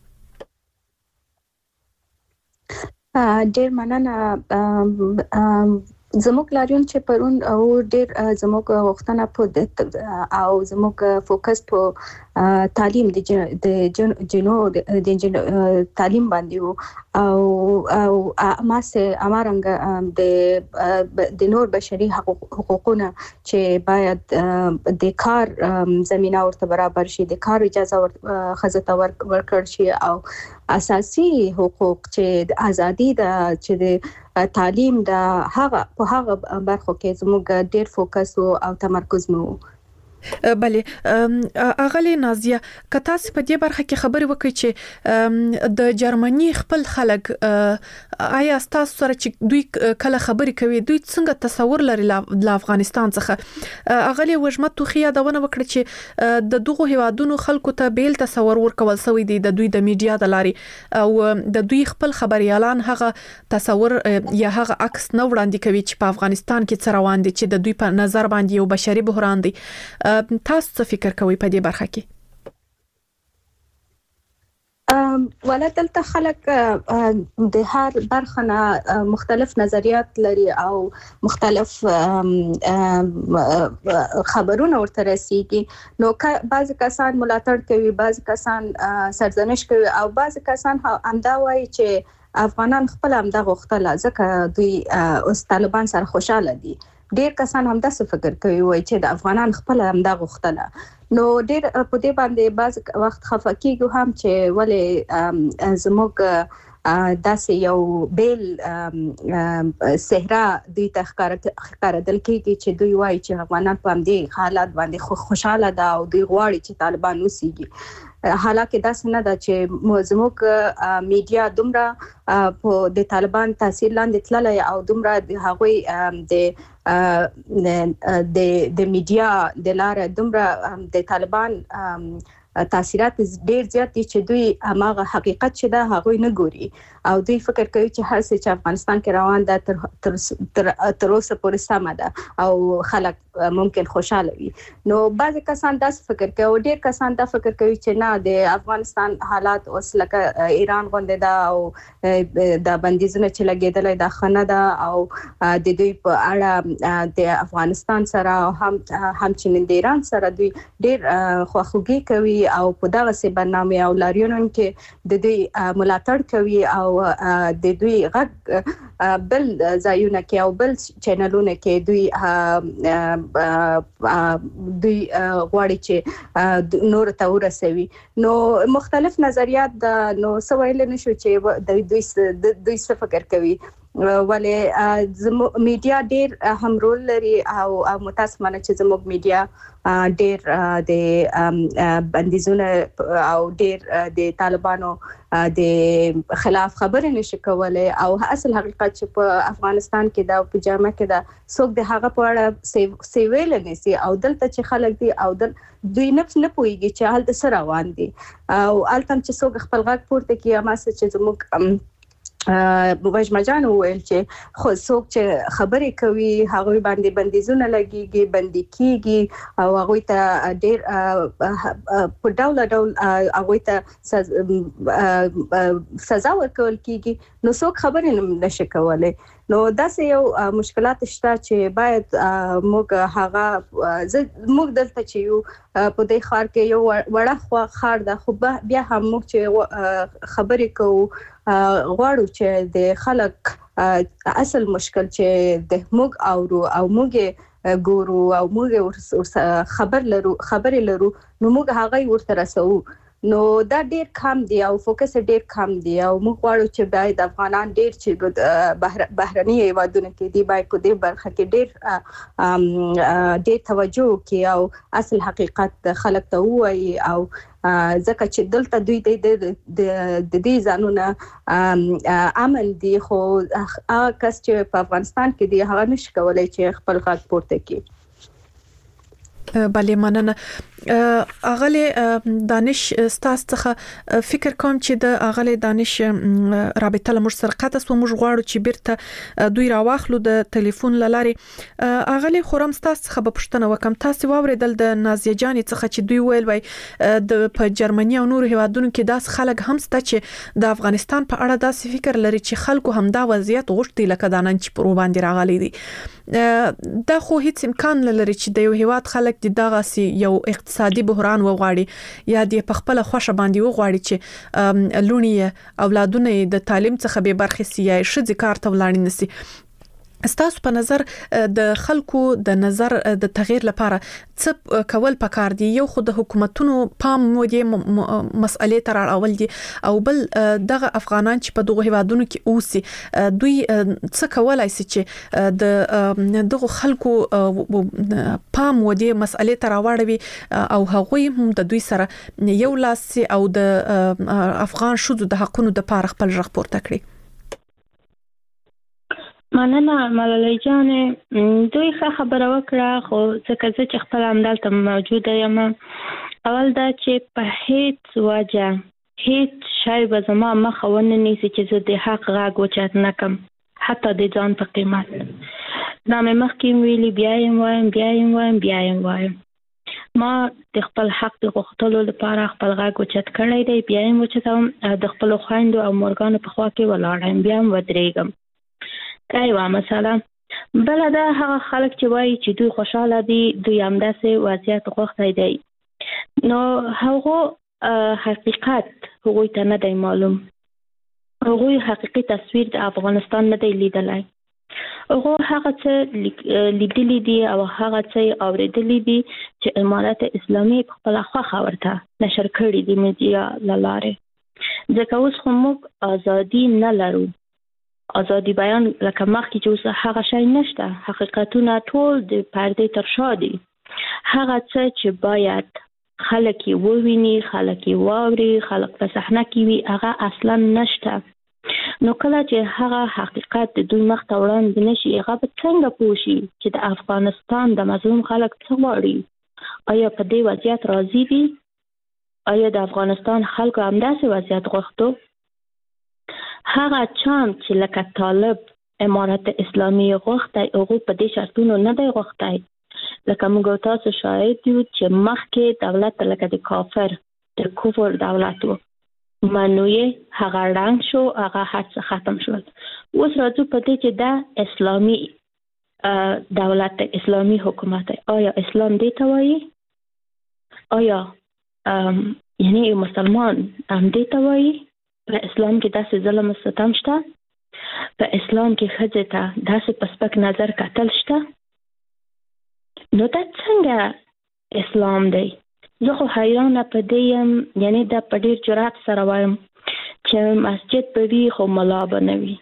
ډېر مننه. زموږ لاریون چې پرون او ډېر زموږ غوښتنه په او زموږ فوکس په تعلیم د جنو د تعلیم باندې وو او او ما سه امرنګ د د نور بشري حقوقونه چې باید د کار زمينه ورته برابر شي، د کار اجازه خزته ورکړ شي او اساسي حقوق چې د ازادي د چې د تعلیم د هغه په هغه برخو کې زموږ ډېر فوکس او تمرکز مو. بله اغلی نازیه که تاسو په دې برخه کې خبرې وکړئ چې د جرمني خپل خلک آیا تاسو سره چې دوی کله خبرې کوي دوی څنګه تصور لري د افغانستان څخه؟ اغلی وجمت توخی یادونه وکړه چې د دغه هیوادونو خلکو ته بیل تصور ورکول سوی دی د دوی د میډیا د لارې او د دوی خپل خبريالان هغه تصور یا هغه عکس نه وړاندې کوي چې په افغانستان کې څه روان دي چې د دوی په نظر باندې یو بشري بحران دی. تاسو څه فکر کوئ په دې برخه کې؟ ام ولا دلته خلک د هر برخه نه مختلف نظریات لري او مختلف خبرونه ورته رسیږي. نو بعض کسان ملاتړ کوي، بعض کسان سرزنش کوي او بعض کسان همدا وایي چې افغانان خپل همدا غوښتل ځکه دوی اوس طالبان سره خوشاله دي. ډېر کسان هم داسې فکر کوي وای چې د افغانان خپل هم دا غوښتنه. نو ډېر په دې باندې بعض وخت خفه کیږو هم چې ولې زموږ داسې یو بیل صحرا دوی ته ښکارېدل کېږي چې دوی وایي چې افغانان په همدې حالات باندې خوشاله ده او دوی غواړي چې طالبان وسیږي. حالکه داسې نه ده چې زموږ میډیا دومره په د طالبان تاثیر لاندې تللی او دومره د هغوی د د د میډیا د لارې دومره د طالبان تاثیرات ډېر زیات دي چې دوی هغه حقیقت چې دا هغوی نه ګوري او دوی فکر کوي چې هر څه چې افغانستان کې روان ده تر تر اوسه پورې سمه ده او خلک ممکن خوشاله وي. نو بعض کسان داسې فکر کوي او ډېر کسان دا فکر کوي چې نه د افغانستان حالات اوس لکه ایران غوندې ده او د بندیزونه چې لګېدلی دا ښه نه ده او د دوی په اړه د افغانستان سره هم همچنین د ایران سره دوی ډېر خواخوږي کوي او په دغه سي برنامه او لاریونونو کې د دوی ملاتړ کوي او د دوی غږ بل ځایونه کې او بل چینلونه کې دوی دوی غواړي چې نور ته ورسوي. نو مختلف نظریات د نو سویل نشو چې د دوی دوی څه فکر کوي ولې زموږ میډیا ډېر هم رول لري او متاسفانه چې زموږ میډیا ډېر د بندیزونه او ډېر د طالبانو د خلاف خبرې نشي کولای او اصل حقیقت چې په افغانستان کې دا په جامه کې دا څوک د هغه په اړه سیویل نسی او دلته چې خلک دي او دل دوی نه نه پوهیږي چې حالت سره روان دي او التم چې څوک خپل غږ پورته کوي ما څه چې زموږ بوجمجان وویل چې خو څوک چې خبرې کوي هغوی باندې بندیزونه لګيږي بندي کیږي او هغوی ته ډېر په ډول ډول هغوی ته سزا ورکول کیږي. نو څوک خبرې نشي کولای. نو داسې یو مشکلات شته چې باید موږ هغه موږ دلته چې یو په دې ښار کې یو وړه ښار ده خو بیا هم موږ چې خبرې کوو غواړو چې د خلک اصل مشکل چې د موږ اورو او موږ ګورو او موږ خبر لرو خبرې لرو نو موږ هغه ورته رسو. نو دا ډیر کم دی او فوکس ډیر کم دی او موږ غواړو چې باید افغانان ډیر چې بهرني هیوادونو کې دی باید په دې برخه کې ډیر ډیر توجه وکړي او اصل حقیقت خلک ته وایي او ځکه چې دلته دوی د د دې ځانونه عمل دي خو هغه کس چې په افغانستان کې دی هغه نشي کولای چې خپل غږ پورته کړي. بله مننه. اغله دانش ستاس څخه فکر کوم چې د اغله دانش رابطه لمر سره قطع سو موږ غواړو چې بیرته دوی راواخلو د ټلیفون لاري. اغله خورم ستاس څخه په پښتنه وکم تاسو واوریدل د نازیه جان څخه چې دوی ویل وای د په جرمني او نور هیوادونو کې داس خلک هم ست چې د افغانستان په اړه داس فکر لري چې خلکو هم دا وضعیت غوښتي لکه دانن چې پر باندې راغلي دي. دا خو هیڅ امکان لري چې د یو هیواد خلک د دغه سي یو اقتصادي بحران وغواړي یا د خپل خوښه باندې وغواړي چې لونی اولادونه د تعلیم څخه به برخه سي یا شذ کار ته ولاړ نسی. استاسو په نظر د خلکو د نظر د تغییر لپاره څه کول پکار دي؟ یو خو د حکومتونو پام مودي مسئلې تر اړول دي او بل دغه افغانان چې په دغه هیوادونو کې اوسي دوی څه کولای شي چې د دغه خلکو پام مودي مسئلې تر اړوي او هغوی هم د دوی سره یو لاس او د افغان شذو د حقونو د لپاره خپل رغ پورته کړي. مننه ملالۍ جانې، دوی ښه خبره وکړه، خو ځکه زه چې خپل همدلته موجوده یم، اول دا چې په هیڅ وجه هیڅ شی به زما مخه ونه نیسي چې زه د حق غږ اوچت نه کړم، حتی د ځان په قیمت. دا مې مخکې ویلي، بیا یې وایم بیا یې وایم بیا یې وایم. ما د خپل حق د غوښتلو لپاره خپل غږ اوچت کړی دی، بیا یې اوچتوم، د خپلو خویندو او مورګانو په خوا کې ولاړ یم، بیا هم ودرېږم. دا یوه مسله. بله دا هغه خلک چې وایي چې دوی خوشحاله دي، دوی همداسې وضعیت غوښتی دی، نو هغو حقیقت هغوی ته نه دی معلوم، هغوی حقیقي تصویر د افغانستان نه دی لیدلی، هغو هغه څه لیدلی دي او هغه څه اورېدلی دي چې امارت اسلامي په خپله خوښه ورته نشر کړي دي میډیا له لارې. ځکه اوس خو موږ ازادي نه لرو، ازادي بیان لکه مخکې چې اوس هغه شی نشته، حقیقتونه ټول د پردې تر شا دي. هغه څه چې باید خلک یې وویني، خلک یې واوري، خلک په صحنه کې وي، هغه اصلا نشته. نو کله چې هغه حقیقت د دوی مخ ته وړاندې نشي، هغه به څنګه پوه شي چې د افغانستان د مظلوم خلک څه غواړي؟ آیا په دې وضعیت راضي دي؟ آیا د افغانستان خلکو همداسې وضعیت غوښتو؟ هغه چانس چې لکه طالب امارت اسلامي غوښتی، هغو په دې شرطونو نه دی غوښتی. لکه موږ تاسو شاهد یو چې مخکې دولت لکه د کافر د کفر دولت و، منو یې هغه ړنګ شو، هغه هر څه ختم شول. اوس راځو په دې چې دا اسلامي دولت، اسلامي حکومت، آیا اسلام دې ته وایي؟ آیا یعنی یو مسلمان هم دې ته وایي؟ په اسلام کې داسې ظلم او ستم شته؟ په اسلام کې ښځې ته داسې په سپک نظر کتل شته؟ نو دا څنګه اسلام دی؟ زه خو حیرانه په دې یم، یعنی دا په ډېر جرأت سره وایم چې مسجد به وي خو ملا به نه وي.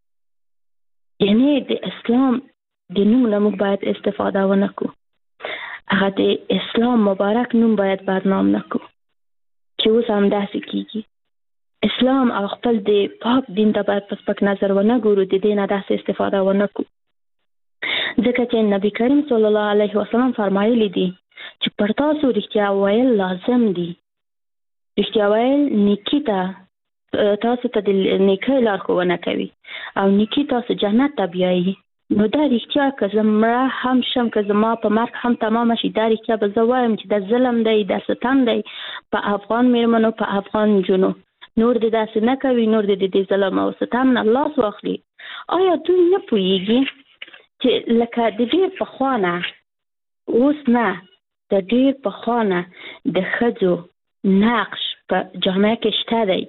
یعنی د اسلام د نوم نه موږ باید استفاده ونه کړو، هغه د اسلام مبارک نوم باید بدنام نه کړو چې اوس همداسې کېږي. اسلام او خپل د پاک دین ته باید په سپک نظر ونه ګورو، د دې نه داسې استفاده ونه کړو، ځکه چې نبی کریم صلی الله علیه وسلم فرمایلی دي چې پر تاسو رښتیا ویل لازم دي. رښتیا ویل نیکي ته، تاسو ته د نیکۍ لارښوونه کوي او نیکي تاسو جنت ته بیایي. نو دا رښتیا که زه مړه هم شم، که زما په مرګ هم تمامه شي، دا رښتیا به زه وایم چې دا ظلم دی، دا ستم دی په افغان میرمنو، په افغان نجونو. نور دې داسې نه کوي، نور دې د ظلم او ستم نه لاس واخلي. آیا دوی نه پوهیږي چې لکه د ډېر پخوا نه، اوس نه، د ډېر پخوا نه د ښځو نقش په جامعه کې شته دی؟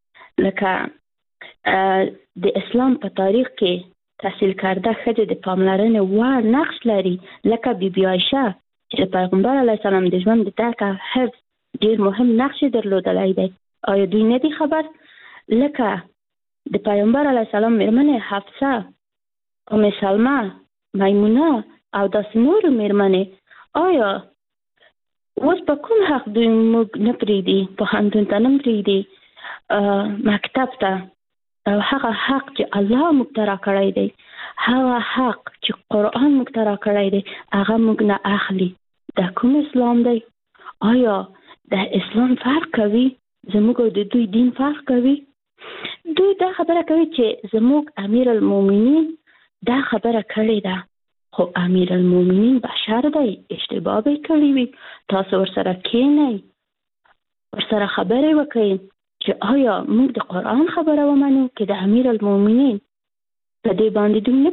لکه د اسلام په تاریخ کې تحصیل کرده ښځې د پاملرنې وړ نقش لري، لکه بی بی عایشه چې د پیغمبر علیه السلام د ژوند د درک او حفظ ډېر مهم نقش یې درلودلی دی. آیا دوی نه دي خبر؟ لکه د پیغمبر علیه السلام میرمنې حفصه، ام سلمه، میمونه او داسې نورو میرمنې، آیا اوس په کوم حق دوی موږ نه پرېږدي، پوهنتون ته نه پرېږدي، مکتب ته؟ او هغه حق چې الله موږ ته راکړی دی، هغه حق چې قرآن موږ ته راکړی دی، هغه موږ نه اخلي. دا کوم اسلام دی؟ آیا د اسلام فرق کوي؟ زموږ او د دوی دین فرق کوي؟ دوی دا خبره کوي چې زموږ امیر المؤمنین دا خبره کړې ده، خو امیر المؤمنین بشر دی، اشتباه به کړی وي. تاسو ورسره کینئ، ورسره خبرې وکړئ چې آیا موږ د قرآن خبره ومنو که د امیر المؤمنین؟ په دې باندې دوی نه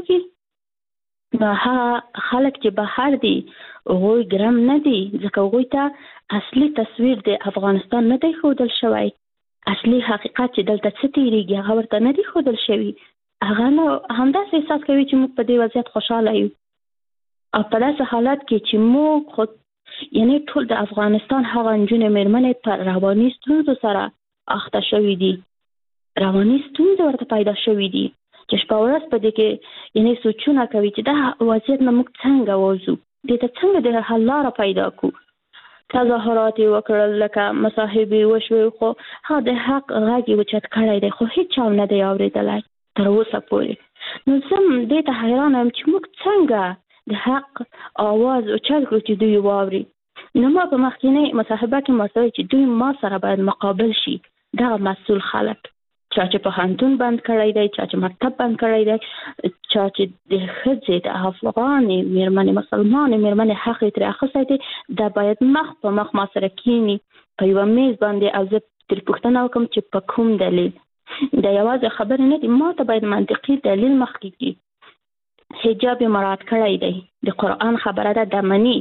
پوهیږي. نو هغه خلک چې بهر دي هغوی ګرم نه دي، ځکه هغوی ته اصلي تصویر د افغانستان نه دی ښودل شوی. اصلي حقیقت چې دلته څه تیریږي هغه ورته نه دی ښودل شوی. هغه نو همداسې احساس کوي چې موږ په دې وضعیت خوشحاله یو، او په داسې حالت کې چې موږ خود یعنی ټول د افغانستان هغه نجونې مېرمنې په رواني ستونزو سره اخته شوي دي، رواني ستونزې ورته پیدا شوي دي چې شپه ورځ په دې کې یعنی سوچونه کوي چې دا وضعیت نه موږ څنګه ووځو، دې ته څنګه د حل لاره پیدا کړو. تظاهرات یې وکړل، لکه مصاحبې وشوې، خو هغه د حق غږ یې اوچت کړی دی، خو هېڅ چا نه دی اورېدلی تر اوسه پورې. نو زه دې ته حیرانه یم چې موږ څنګه د حق آواز اوچت کړو چې دوی واوري. نو ما په مخکینۍ مصاحبه کې ما سره چې دوی ما سره باید مقابل شي، دغه مسؤل خلک، چا چې پوهنتون بند کړی دی، چا چې مکتب بند کړی دی، چا چې د ښځې د افغانې مېرمنې مسلمانې مېرمنې حق یې ترې اخیستی دی، دا باید مخ په مخ ما سره کښېني په یوه میز باندې، او زه ترې پوښتنه وکړم چې په کوم دلیل. دا یوازې خبرې نه دي، ما ته باید منطقي دلیل مخکې کړي. حجاب یې مراعات کړی دی، د قرآن خبره ده، د مني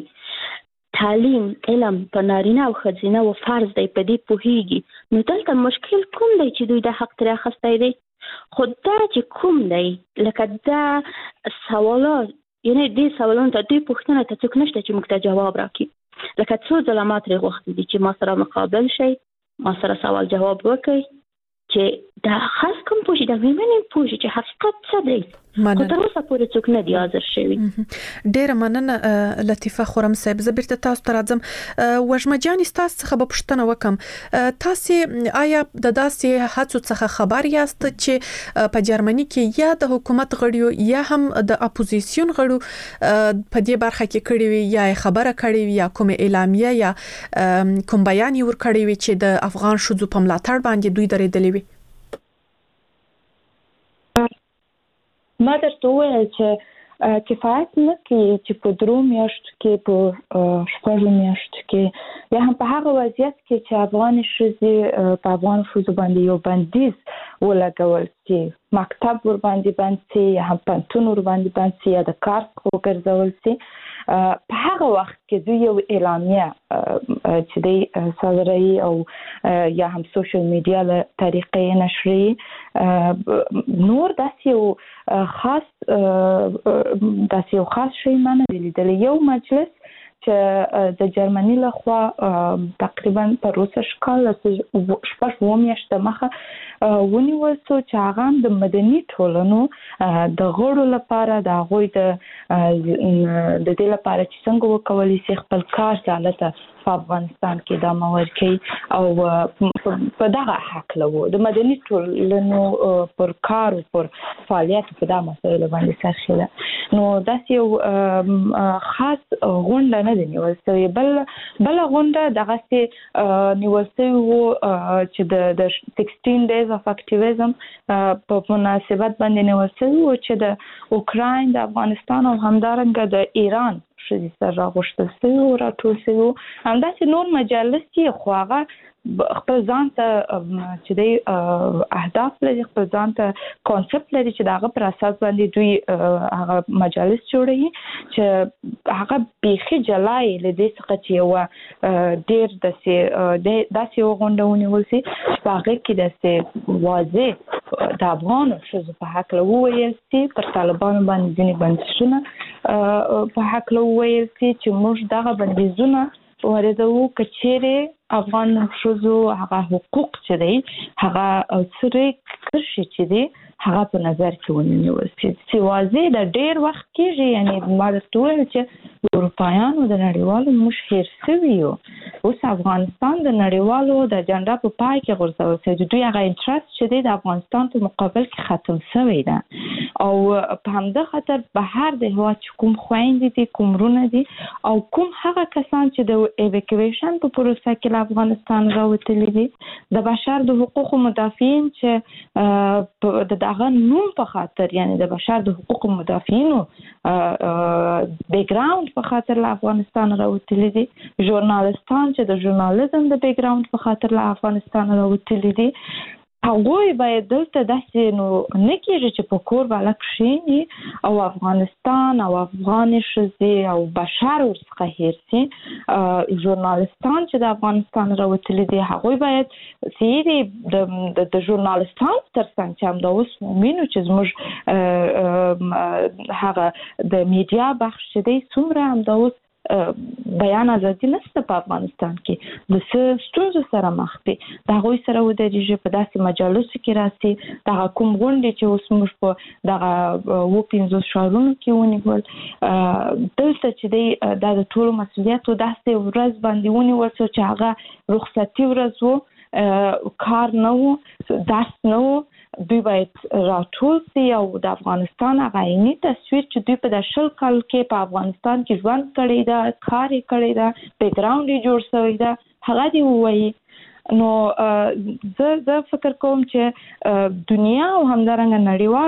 تعلیم علم په نارینه او ښځینه و فرض دی، په دې پوهیږي. نو دلته مشکل کوم دی چې دوی دا حق ترې اخیستی دی؟ خو دا چې کوم دی، لکه دا سوالات، یعنی دې سوالونو ته دوی پوښتنه ته څوک نشته چې موږ ته جواب راکړي. لکه څو ځله ما ترې غوښتي دي چې ما سره مقابل شئ، ما سره سوال جواب وکړئ، چې دا خاص کوم پوه شي، دا مېرمنې پوه شي چې حقیقت څه دی. خو تر اوسه پورې څوک نه دی حاضر شوي. ډېره مننه لطیفه خورم صاحب. زه بیرته تاسو ته راځم. وژمه جانې، ستاسو څخه به پوښتنه وکړم، تاسې آیا د داسې هڅو څخه خبر یاست چې په جرمني کې یا د حکومت غړیو یا هم د اپوزیسیون غړو په دې برخه کې کړي وي، یا خبره کړې وي، یا کوم اعلامیه یا کوم بیان یې ورکړی وي چې د افغان ښځو په ملاتړ باندې دوی درېدلي وي؟ ما درته وویل چې کفایت نه کوي چې په درو میاشتو کې، په شپږو میاشتو کې، یا هم په هغه وضعیت کې چې افغانې ښځې په افغان ښځو باندې یو بندیز ولګول شي، مکتب ورباندې بند شي، یا هم پوهنتون ورباندې بند شي، یا د کار څخه وګرځول شي. په هغه وخت کې دوی یو اعلامیه چې دی صادروي، او یا هم سوشل میډیا له طریقې نشري. نور داسې یو خاص داسې یو خاص شی ما نه دی لیدلی. یو مجلس چې د جرمني لخوا تقریبا په روسه شکال شپږ اووه میاشتې مخه ونیول شو، چې هغه هم د مدني ټولنو د غړو لپاره، د هغوی د د دې لپاره چې څنګه وکولی شي خپل کار سیالته په افغانستان کې ادامه ورکړي، او په دغه هکله و د مدني ټولنو پر کار او پر فعالیتو په دغه مسایلو باندې سرخیله. نو داسې یو خاص غونډه نه ده نیول شوې. بل بله غونډه دغسې نیول شوې وو چې د سکسټین ډیز اف اکټیویزم په مناسبت باندې نیول شوې وو، چې د اوکراین، د افغانستان او همدارنګه د ایران ښځې سره راغوښتل شوي وو، راټول شوي وو. همداسې نور مجالس یې، خو هغه خپل ځان ته چې دی اهداف لري، خپل ځان ته کانسپټ لري چې د هغه پر اساس باندې دوی هغه مجالس جوړوي، چې هغه بیخي جلا یې له دې څخه چې یوه ډېر داسې داسې یوه غونډه ونیول شي چې په هغې کې داسې واضح د افغانو ښځو په هکله وویل شي، پر طالبانو باندې ځینې بندیزونه په هکله وویل شي چې موږ دغه بندیزونه وارزوو که چیرې افغان ښځو هغه حقوق چې دی، هغه څه کرښې چې دی، هغه په نظر کې ونیول شي. چې واضح د ډېر وخت کېږي، یعنې ما درته وویل چې اروپایانو د نړیوالو موږ هیر شوي یو. اوس افغانستان د نړیوالو د اجنډا په پای کې غورځول شوی دی. دوی هغه انټرست چې دی د افغانستان په مقابل کې ختم شوی ده او په همدغه خاطر بهر د هېواد چې کوم خویندې دي، کوم وروڼه دي او کوم هغه کسان چې د ایویکویشن په پروسه کې له افغانستان راوتلي دي، د بشر د حقوقو مدافعین چې د دغه نوم په خاطر، یعنی د بشر د حقوقو مدافعینو بیکګراوند په خاطر له افغانستان راوتلي دي، ژورنالستان چې د ژورنالیزم د بیکګراوند په خاطر له افغانستان راوتلي دي، هغوی باید دلته داسې نو نه کېږي چې په کور بالا کښېني او افغانستان او افغانې ښځې او بشر ورڅخه هېر شي. ژورنالستان چې د افغانستان راوتلي دي هغوی باید سیري د د ژورنالستان تر څنګ چې همدا اوس وینو چې زموږ هغه د میډیا بخش چې دی څومره همدا اوس بیان ازادي نشته په افغانستان کې، د څه ستونزو سره مخ دي، د هغوی سره ودرېږي، په داسې مجالسو کې راسي، دغه کوم غونډې چې اوس موږ په دغه اووه پنځوس ښارونو کې ونیول، دلته چې دی دا د ټولو مسؤلیتو داسې ورځ باندې ونیول شو چې هغه رخصتي ورځ و، کار نه و، درس نه و. دوی باید راټول سي او د افغانستان هغه عیني تصویر چې دوی په د شل کال کې په افغانستان کې ژوند کړی ده، کار یې کړی ده، بیکګراوند یې جوړ شوی ده، هغه دې ووایي. نو زه زه فکر کوم چې دنیا او همدارنګه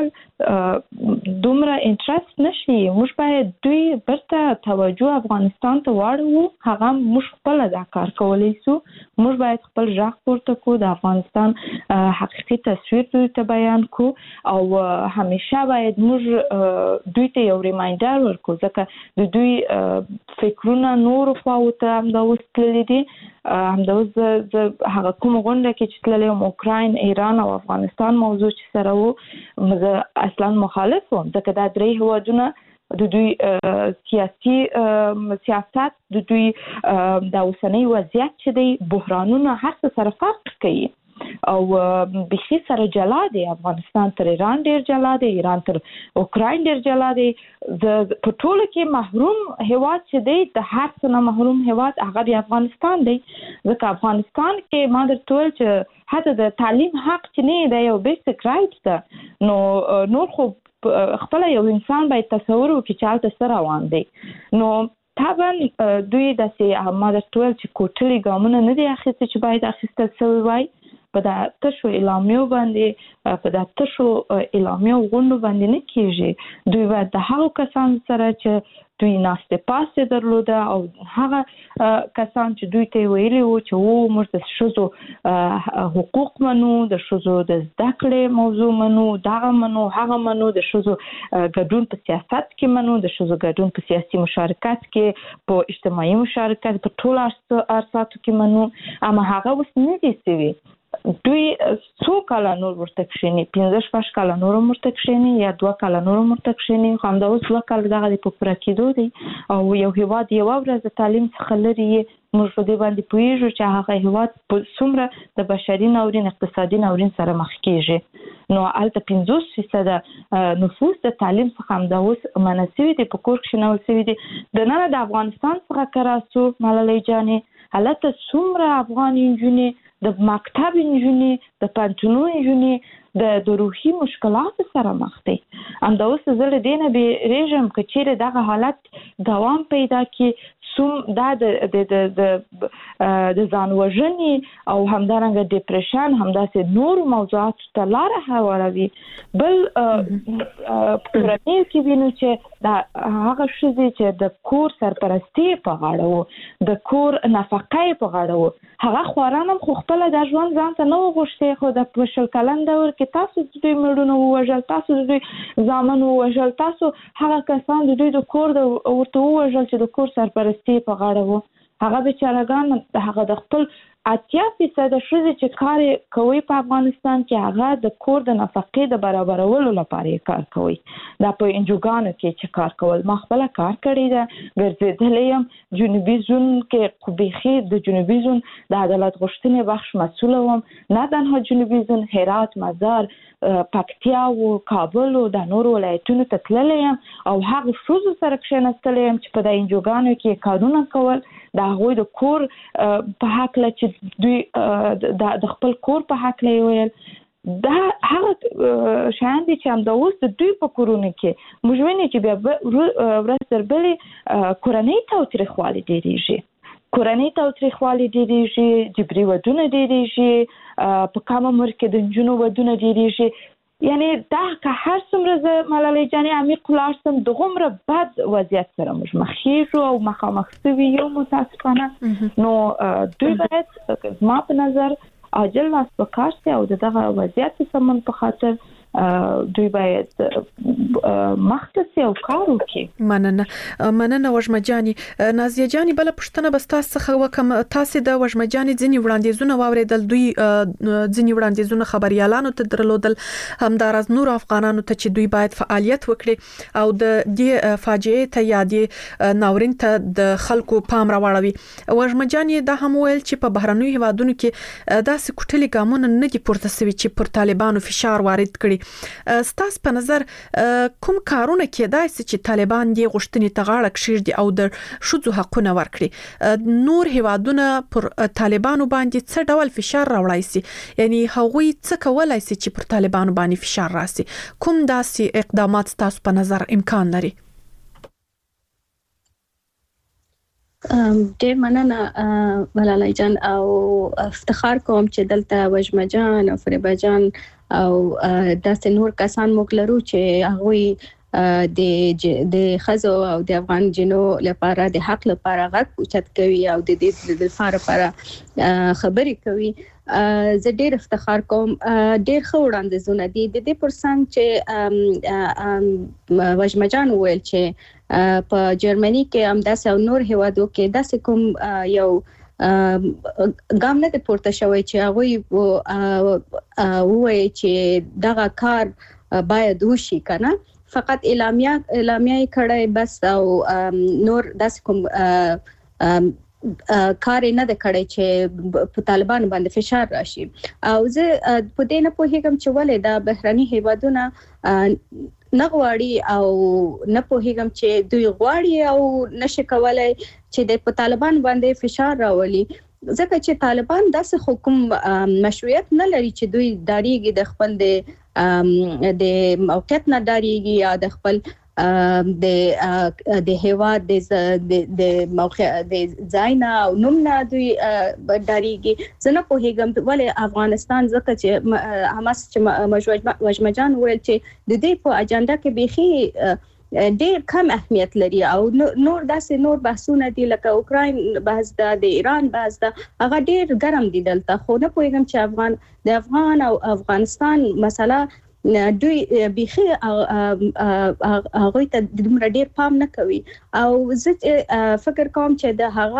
نړیوال دومره انټرست نشي. موږ باید دوی برته توجه افغانستان ته واړو، هغه موږ خپل دا کار کولی شو. موږ باید خپل ژغ پورته کړو، د افغانستان حقیقي تصویر دوی ته بیان کړو او همیشه باید موږ دوی ته یو ریمایندر ورکړو، ځکه د دوی فکرونه نورو خواو ته همدا اوس تللي دي. همدا اوس زه هغه کومه غونډه کې چې تللی وم اوکراین، ایران او افغانستان موضوع چې سره و، زه اصلا مخالف وم، ځکه دا درې هېوادونه د دوی سیاسي سیاست، د دوی د اوسنۍ وضعیت چې دی بحرانونه هر څه سره فرق کوي او بخي سره جلا دی. افغانستان تر ایران ډیر جلا دی، ایران تر اوکراین ډیر جلا دی. د په ټولو کې محروم هېواد چې دی، د هر څه نه محروم هېواد هغه د افغانستان دی. ځکه افغانستان کې ما درته وویل چې حتی د تعلیم حق چې نه دی یو بیسیک رایټ ده، نو نور خو خپل یو انسان باید تصور وکړي چې هلته څه روان دی. نو طبعا دوی داسې ما درته وویل چې کوټلي ګامونه نه دي اخیستي چې باید اخیستل شوي وای. په دا تشو اعلامیو باندې، په دا تشو اعلامیو غونډو باندې نه کېږي. دوی باید د هغو کسانو سره چې دوی ناستې پاستې درلوده او هغه کسان چې دوی ته ویلي وو چې و موږ د ښځو حقوق منو، د ښځو د زده کړې موضوع منو، دغه منو هغه منو، د ښځو ګډون په سیاست کې منو، د ښځو ګډون په سیاسي مشارکت کې، په اجتماعي مشارکت، په ټولو ارساتو کې منو. اما هغه اوس نه دي شوي. دوی څو کاله نور ورته کښېني، پنځه شپږ کاله نور ورته کښېني یا دوه کاله نور ورته کښېني، خو همدا اوس دوه کاله دغه د په پوره کېدو دی او یو هېواد یوه ورځ د تعلیم څخه لرې یې. موږ په دې باندې پوهېږو چې هغه هېواد په څومره د بشري ناورین، اقتصادي ناورین سره مخ کېږي. نو هلته پنځوس فیصده نفوس د تعلیم څخه همدا اوس منع شوي دي، په کور کښېنول شوي دي. دننه د افغانستان څخه که راسو ملالۍ جانې، هلته څومره افغان نجونې، د مکتب نجونې، د پوهنتونونو نجونې د روحي مشکلاتو سره مخ دي. همدا اوس زه له دې نه بیریږم که چیرې دغه حالت دوام پیدا کړي، دا د ځان وژنې او همدارنګه ډیپریشن، همداسې نورو موضوعاتو ته لاره هواروي. بل کورنیو کې وینو چې د هغه ښځې چې د کور سرپرستي په غاړه و، د کور نفقه یې په غاړه و، هغه خواران هم خو خپله دا ژوند ځان ته نه و غوښتی، خو د په شل کلن دور کې تاسو د دوی مړونه ووژل، تاسو د دوی زامن ووژل، تاسو هغه کسان د دوی د کور ورته ووژل چې د کور سرپرستي په غاړه و. هغه بیچارهګان د هغه د خپل اتیا فیصد ښځې چې کار کوي په افغانستان کې هغه د کور د نفقې د برابرولو لپاره کار کوي. دا په انجوګانو کې چې کار کول، ما خپل کار کړی ده، ګرځېدلې یم جنوبي زون کې، بیخي د جنوبي زون د عدالت غوښتنې بخش مسؤل وم، نه تنها جنوبي زون، هرات، مزار، پکتیا او کابل او د نورو ولایتونو ته تللی یم او هغه ښځو سره کښېنستلی یم چې په د انجوګانو کې کارونه کول، د هغوی د کور په هکله چې دوی د خپل کور په هکله یې ویل. دا هغه شیان دي چې همدا اوس د دوی په کورونو کې موږ وینو چې بیا ورځ تر بلې کورنۍ تاوتریخوالی ډېرېږي. کورنۍ تاوتریخوالی ډېرېږي، جبري ودونه ډېرېږي، په کم عمر کې د نجونو ودونه ډېرېږي. یعنی دا که هر څومره زه ملالۍ جانې عمیق ولاړ شم دغومره بد وضعیت سره موږ مخېږو او مخامخ سوي یو متاسفانه. نو دوی باید زما په نظر عاجل لاس په کار شي او دغه وضعیت سمون په خاطر دوی باید مخته سي او کار وکړي. مننه مننه وژمه جاني. نازیه جاني بل پښتنه بس تاسو څخه وکم، تاسو د وژمه جاني ځنی وړاندیزونه واوریدل، دوی ځنی وړاندیزونه خبريالانو ته درلودل، همدارز نور افغانانو ته چې دوی باید فعالیت وکړي او د دې فاجعه ته یا د ناورین ته د خلکو پام راوړوي. وژمه جاني دا هم ویل چې په بهرنیو هیوادونو کې داسې کوټلي ګامونه نه دي پورته شوي چې پر طالبانو فشار وارد کړي. ستاسو په نظر کوم کارونه کېدای شي چې طالبان دې غوښتنې ته غاړه کښیږدي او د ښځو حقونه ورکړي؟ نور هیوادونه پر طالبانو باندې څه ډول فشار راوړای شي؟ یعنی هغوی څه کولای شي چې پر طالبانو باندې فشار راسي؟ کوم داسې اقدامات ستاسو په نظر امکان لري؟ ډېر مننه ملالۍ جان، او افتخار کوم چې دلته وژمه جان او فریبه جان او داسې نور کسان موږ لرو چې هغوی د د خزو او د افغان جنو لپاره د حق لپاره غږ اوچت کوي او د دې لپاره لپاره خبرې کوي. زه ډېر افتخار کوم. ډېر ښه وړاندیزونه دي د دې پرڅنګ چې وژمه جان وویل چې په جرمني کې همداسې او نور هیوادو کې داسې کوم یو ګام نه پورته شوی چې هغوی ووایي چې دغه کار باید وشي کنه، فقط اعلامیه اعلامیه کړی بس او نور داسې کوم کار نه د کړی چې په طالبانو باندې فشار راشي. او زه په دې نه پوهیږم چې ولې دا بهرني هیوادونه نه غواړي او نه پوهیږم چې دوی غواړي او نشي کولای چې د په طالبان باندې فشار راولي، ځکه چې طالبان داسې حکم مشروعیت نه لري چې دوی داریږي د خپل د د موقعیت نه داریږي یا د خپل د د هیواد د د موقع د ځاینا او نومنا دوی داریږي. زه نه پوهیږم ولې افغانستان ځکه چې حماس چې وژمه جان ویل چې د دې په اجنډا کې بيخي ډېر کم اهمیت لري او نور داسې نور بحثونه دي لکه اوکراین بحث ده، د ایران بحث ده، هغه ډېر ګرم دي دلته. خو نه پوهیږم چې افغان د افغان او افغانستان مسله دوی بيخي هغه ته دومره ډېر پام نه کوي. او زه فکر کوم چې د هغه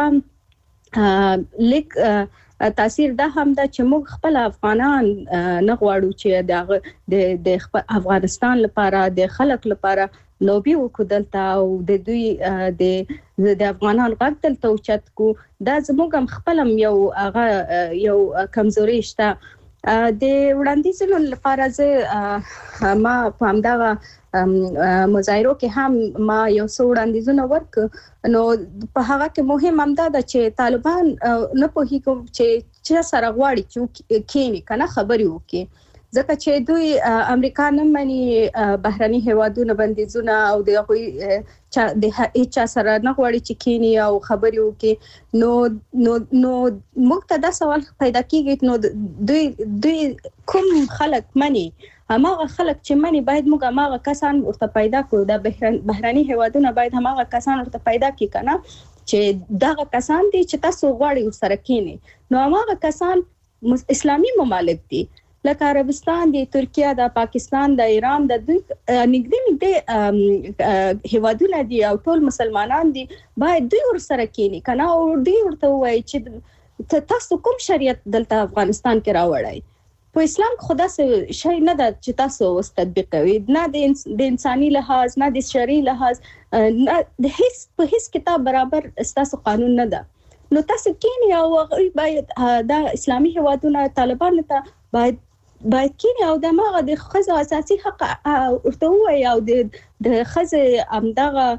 لیک تاثیر دا هم ده چې موږ خپل افغانان نه غواړو چې د د افغانستان لپاره د خلک لپاره لوبي وکړو دلته او د دوی د د افغانان غږ دلته اوچت کو. دا زموږ هم خپل یو هغه یو کمزوري شته. د وړاندیزونو لپاره زه ما په همدغه مظاهرو کې هم ما یو څو وړاندیزونه ورک، نو په هغه کې مهم هم دا ده چې طالبان نه پوهیږي چې چا سره غواړي چې کینی کنه خبرې وکړي، ځکه چې دوی امریکا نه مني بهرني هیوادونه بندیزونه او د هغوی د هیڅ سره نه غواړي چې کینی او خبرې وکړي. نو نو نو موږ ته دا سوال پیدا کیږي نو دوی دوی کوم خلک مني، هماغه خلک چې مني باید موږ هماغه کسان ورته پیدا کړو. د بهرني هیوادونه باید هماغه کسان ورته پیدا کړي کنه چې دغه کسان دي چې تاسو غواړئ ورسره کینی. نو هماغه کسان اسلامي ممالک دي لکه عربستان دی، ترکیه دا، پاکستان دا، ایران دا، دوی نږدې نږدې هیوادونه دي او ټول مسلمانان دي، باید دوی ورسره کینی کنه او دوی ورته وایي چې ته تاسو کوم شریعت دلته افغانستان کې راوړی؟ په اسلام خدا څه شی نه ده چې تاسو اوس تطبیق کوي، نه د انساني لحاظ، نه د شرعي لحاظ، نه د هیڅ په هیڅ کتاب برابر تاسو قانون نه ده. نو تاسو کینی او باید د اسلامي هیوادونو طالبان ته باید باید کینی او د ماغه د خزو اساسي حق ورته وي او د د خزو امدغه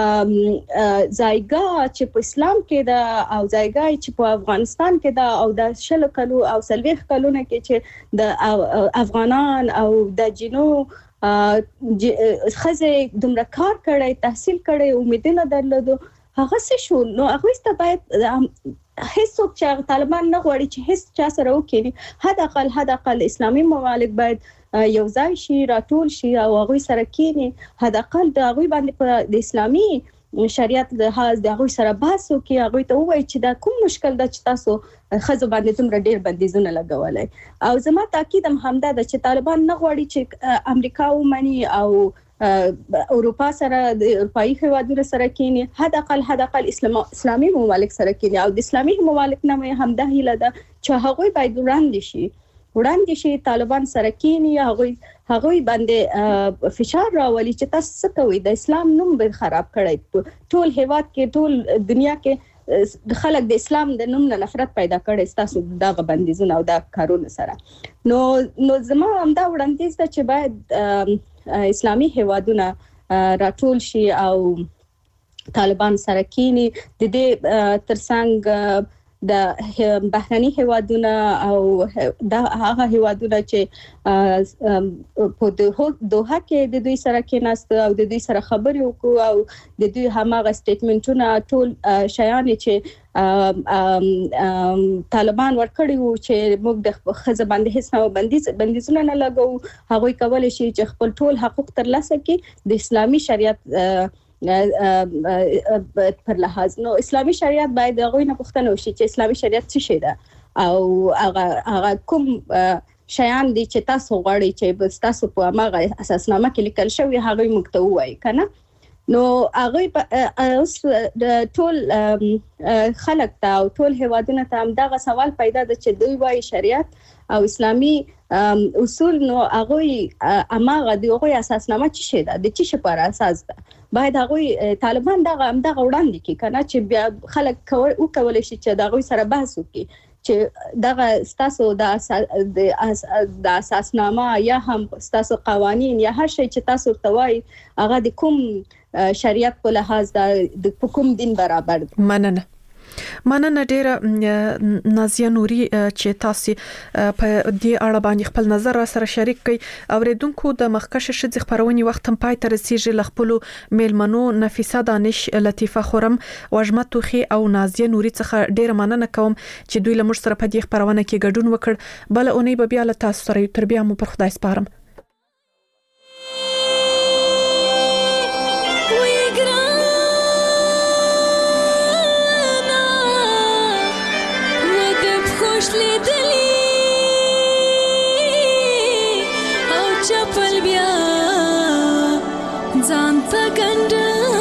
ځایګه چې په اسلام کې دا او ځایګه چې په افغانستان کې دا او د شل کلو او سلويخ کلونه کې چې د افغانان او د جنو خزه دومره کار کړی، تحصیل کړی، امیدونه درلودو، هغه څه شو. نو هغه ست باید هیڅوک چې طالبان نه غواړي چې هیڅ چا سره وکړي، حد اقل حد اقل اسلامي ممالک باید یو ځای شي، راټول شي او هغه سره کینی، حد اقل د هغه باندې په د اسلامي شریعت د حاز د هغه سره بحث وکړي، هغه ته وایي چې دا کوم مشکل ده چې تاسو خزو باندې تم ډېر بندیزونه لګولای. او زما تاکید هم همدا ده چې طالبان نه غواړي چې امریکا ومني او اروپا سره د اروپאי هیوادونو سره کینی، حد اقل حد اقل اسلامي ممالک سره کینی. او د اسلامي ممالک نه هم د هیله ده چې هغه باید وړاندې شي وړاندې شي طالبان سره کینی، هغه هغه باندې فشار راولي چې تاسو څه کوي، د اسلام نوم به خراب کړی، ټول هیواد کې ټول دنیا کې د خلک د اسلام د نوم نه نفرت پیدا کړي تاسو دغه بندیزونه او د کارونو سره. نو نو زما هم دا وړاندیز ده چې باید اسلامي هیوادونه راټول شي او طالبان سره کینی، د دې ترڅنګ د بهرني هیوادونه او د هغه هیوادونه چې په دوحه کې د دوی سره کېناست او د دوی سره خبرې وکړو او د دوی هماغه سټیټمنټونه ټول شیان چې طالبان ورکړي وو چې موږ د خزه باندې هیڅ نو بندیز بندیزونه نه لګو، هغه کولای شي چې خپل ټول حقوق ترلاسه کړي د اسلامي شریعت پر لحاظ. نو اسلامي شریعت باید هغه نه پوښتنه وشي چې اسلامي شریعت څه شي ده او هغه هغه کوم شیان دي چې تاسو غواړئ چې بس تاسو په هغه اساسنامه کې لیکل شوی هغه موږ ته وایي کنه. نو هغه اوس ټول خلک ته او ټول هیوادونو ته هم دغه سوال پیدا ده چې دوی وایي شریعت او اسلامي اصول، نو هغه اماغه دی هغه اساسنامه چې شي ده د چې شي پر اساس ده، باید هغه طالبان دغه دغه وړاندې کی کنه چې بیا خلک او کولای شي چې دغه سره بحث وکړي چې دغه ستاسو د د اساسنامه یا هم ستاسو قوانين یا هر شي چې تاسو توای هغه د کوم شریعت په لحاظ د کوم دین برابر. مننه مننه ډیره نازیه نوري چې تاسو په دې اړه باندې خپل نظر را سره شریک کړئ. اوریدونکو د مخکشه شذ خبرونې وخت هم پای ته رسیدي، لخپلو میلمنو نفیسه دانش، لطیفه خورم، وجمت توخي او نازیه نوري څخه ډیره مننه کوم چې دوی له موږ سره په دې خبرونه کې ګډون وکړ. بل اونۍ به بیا له تاسو سره تر بیا مو پر خدای سپارم. چپل بیا ځان ته ګنډه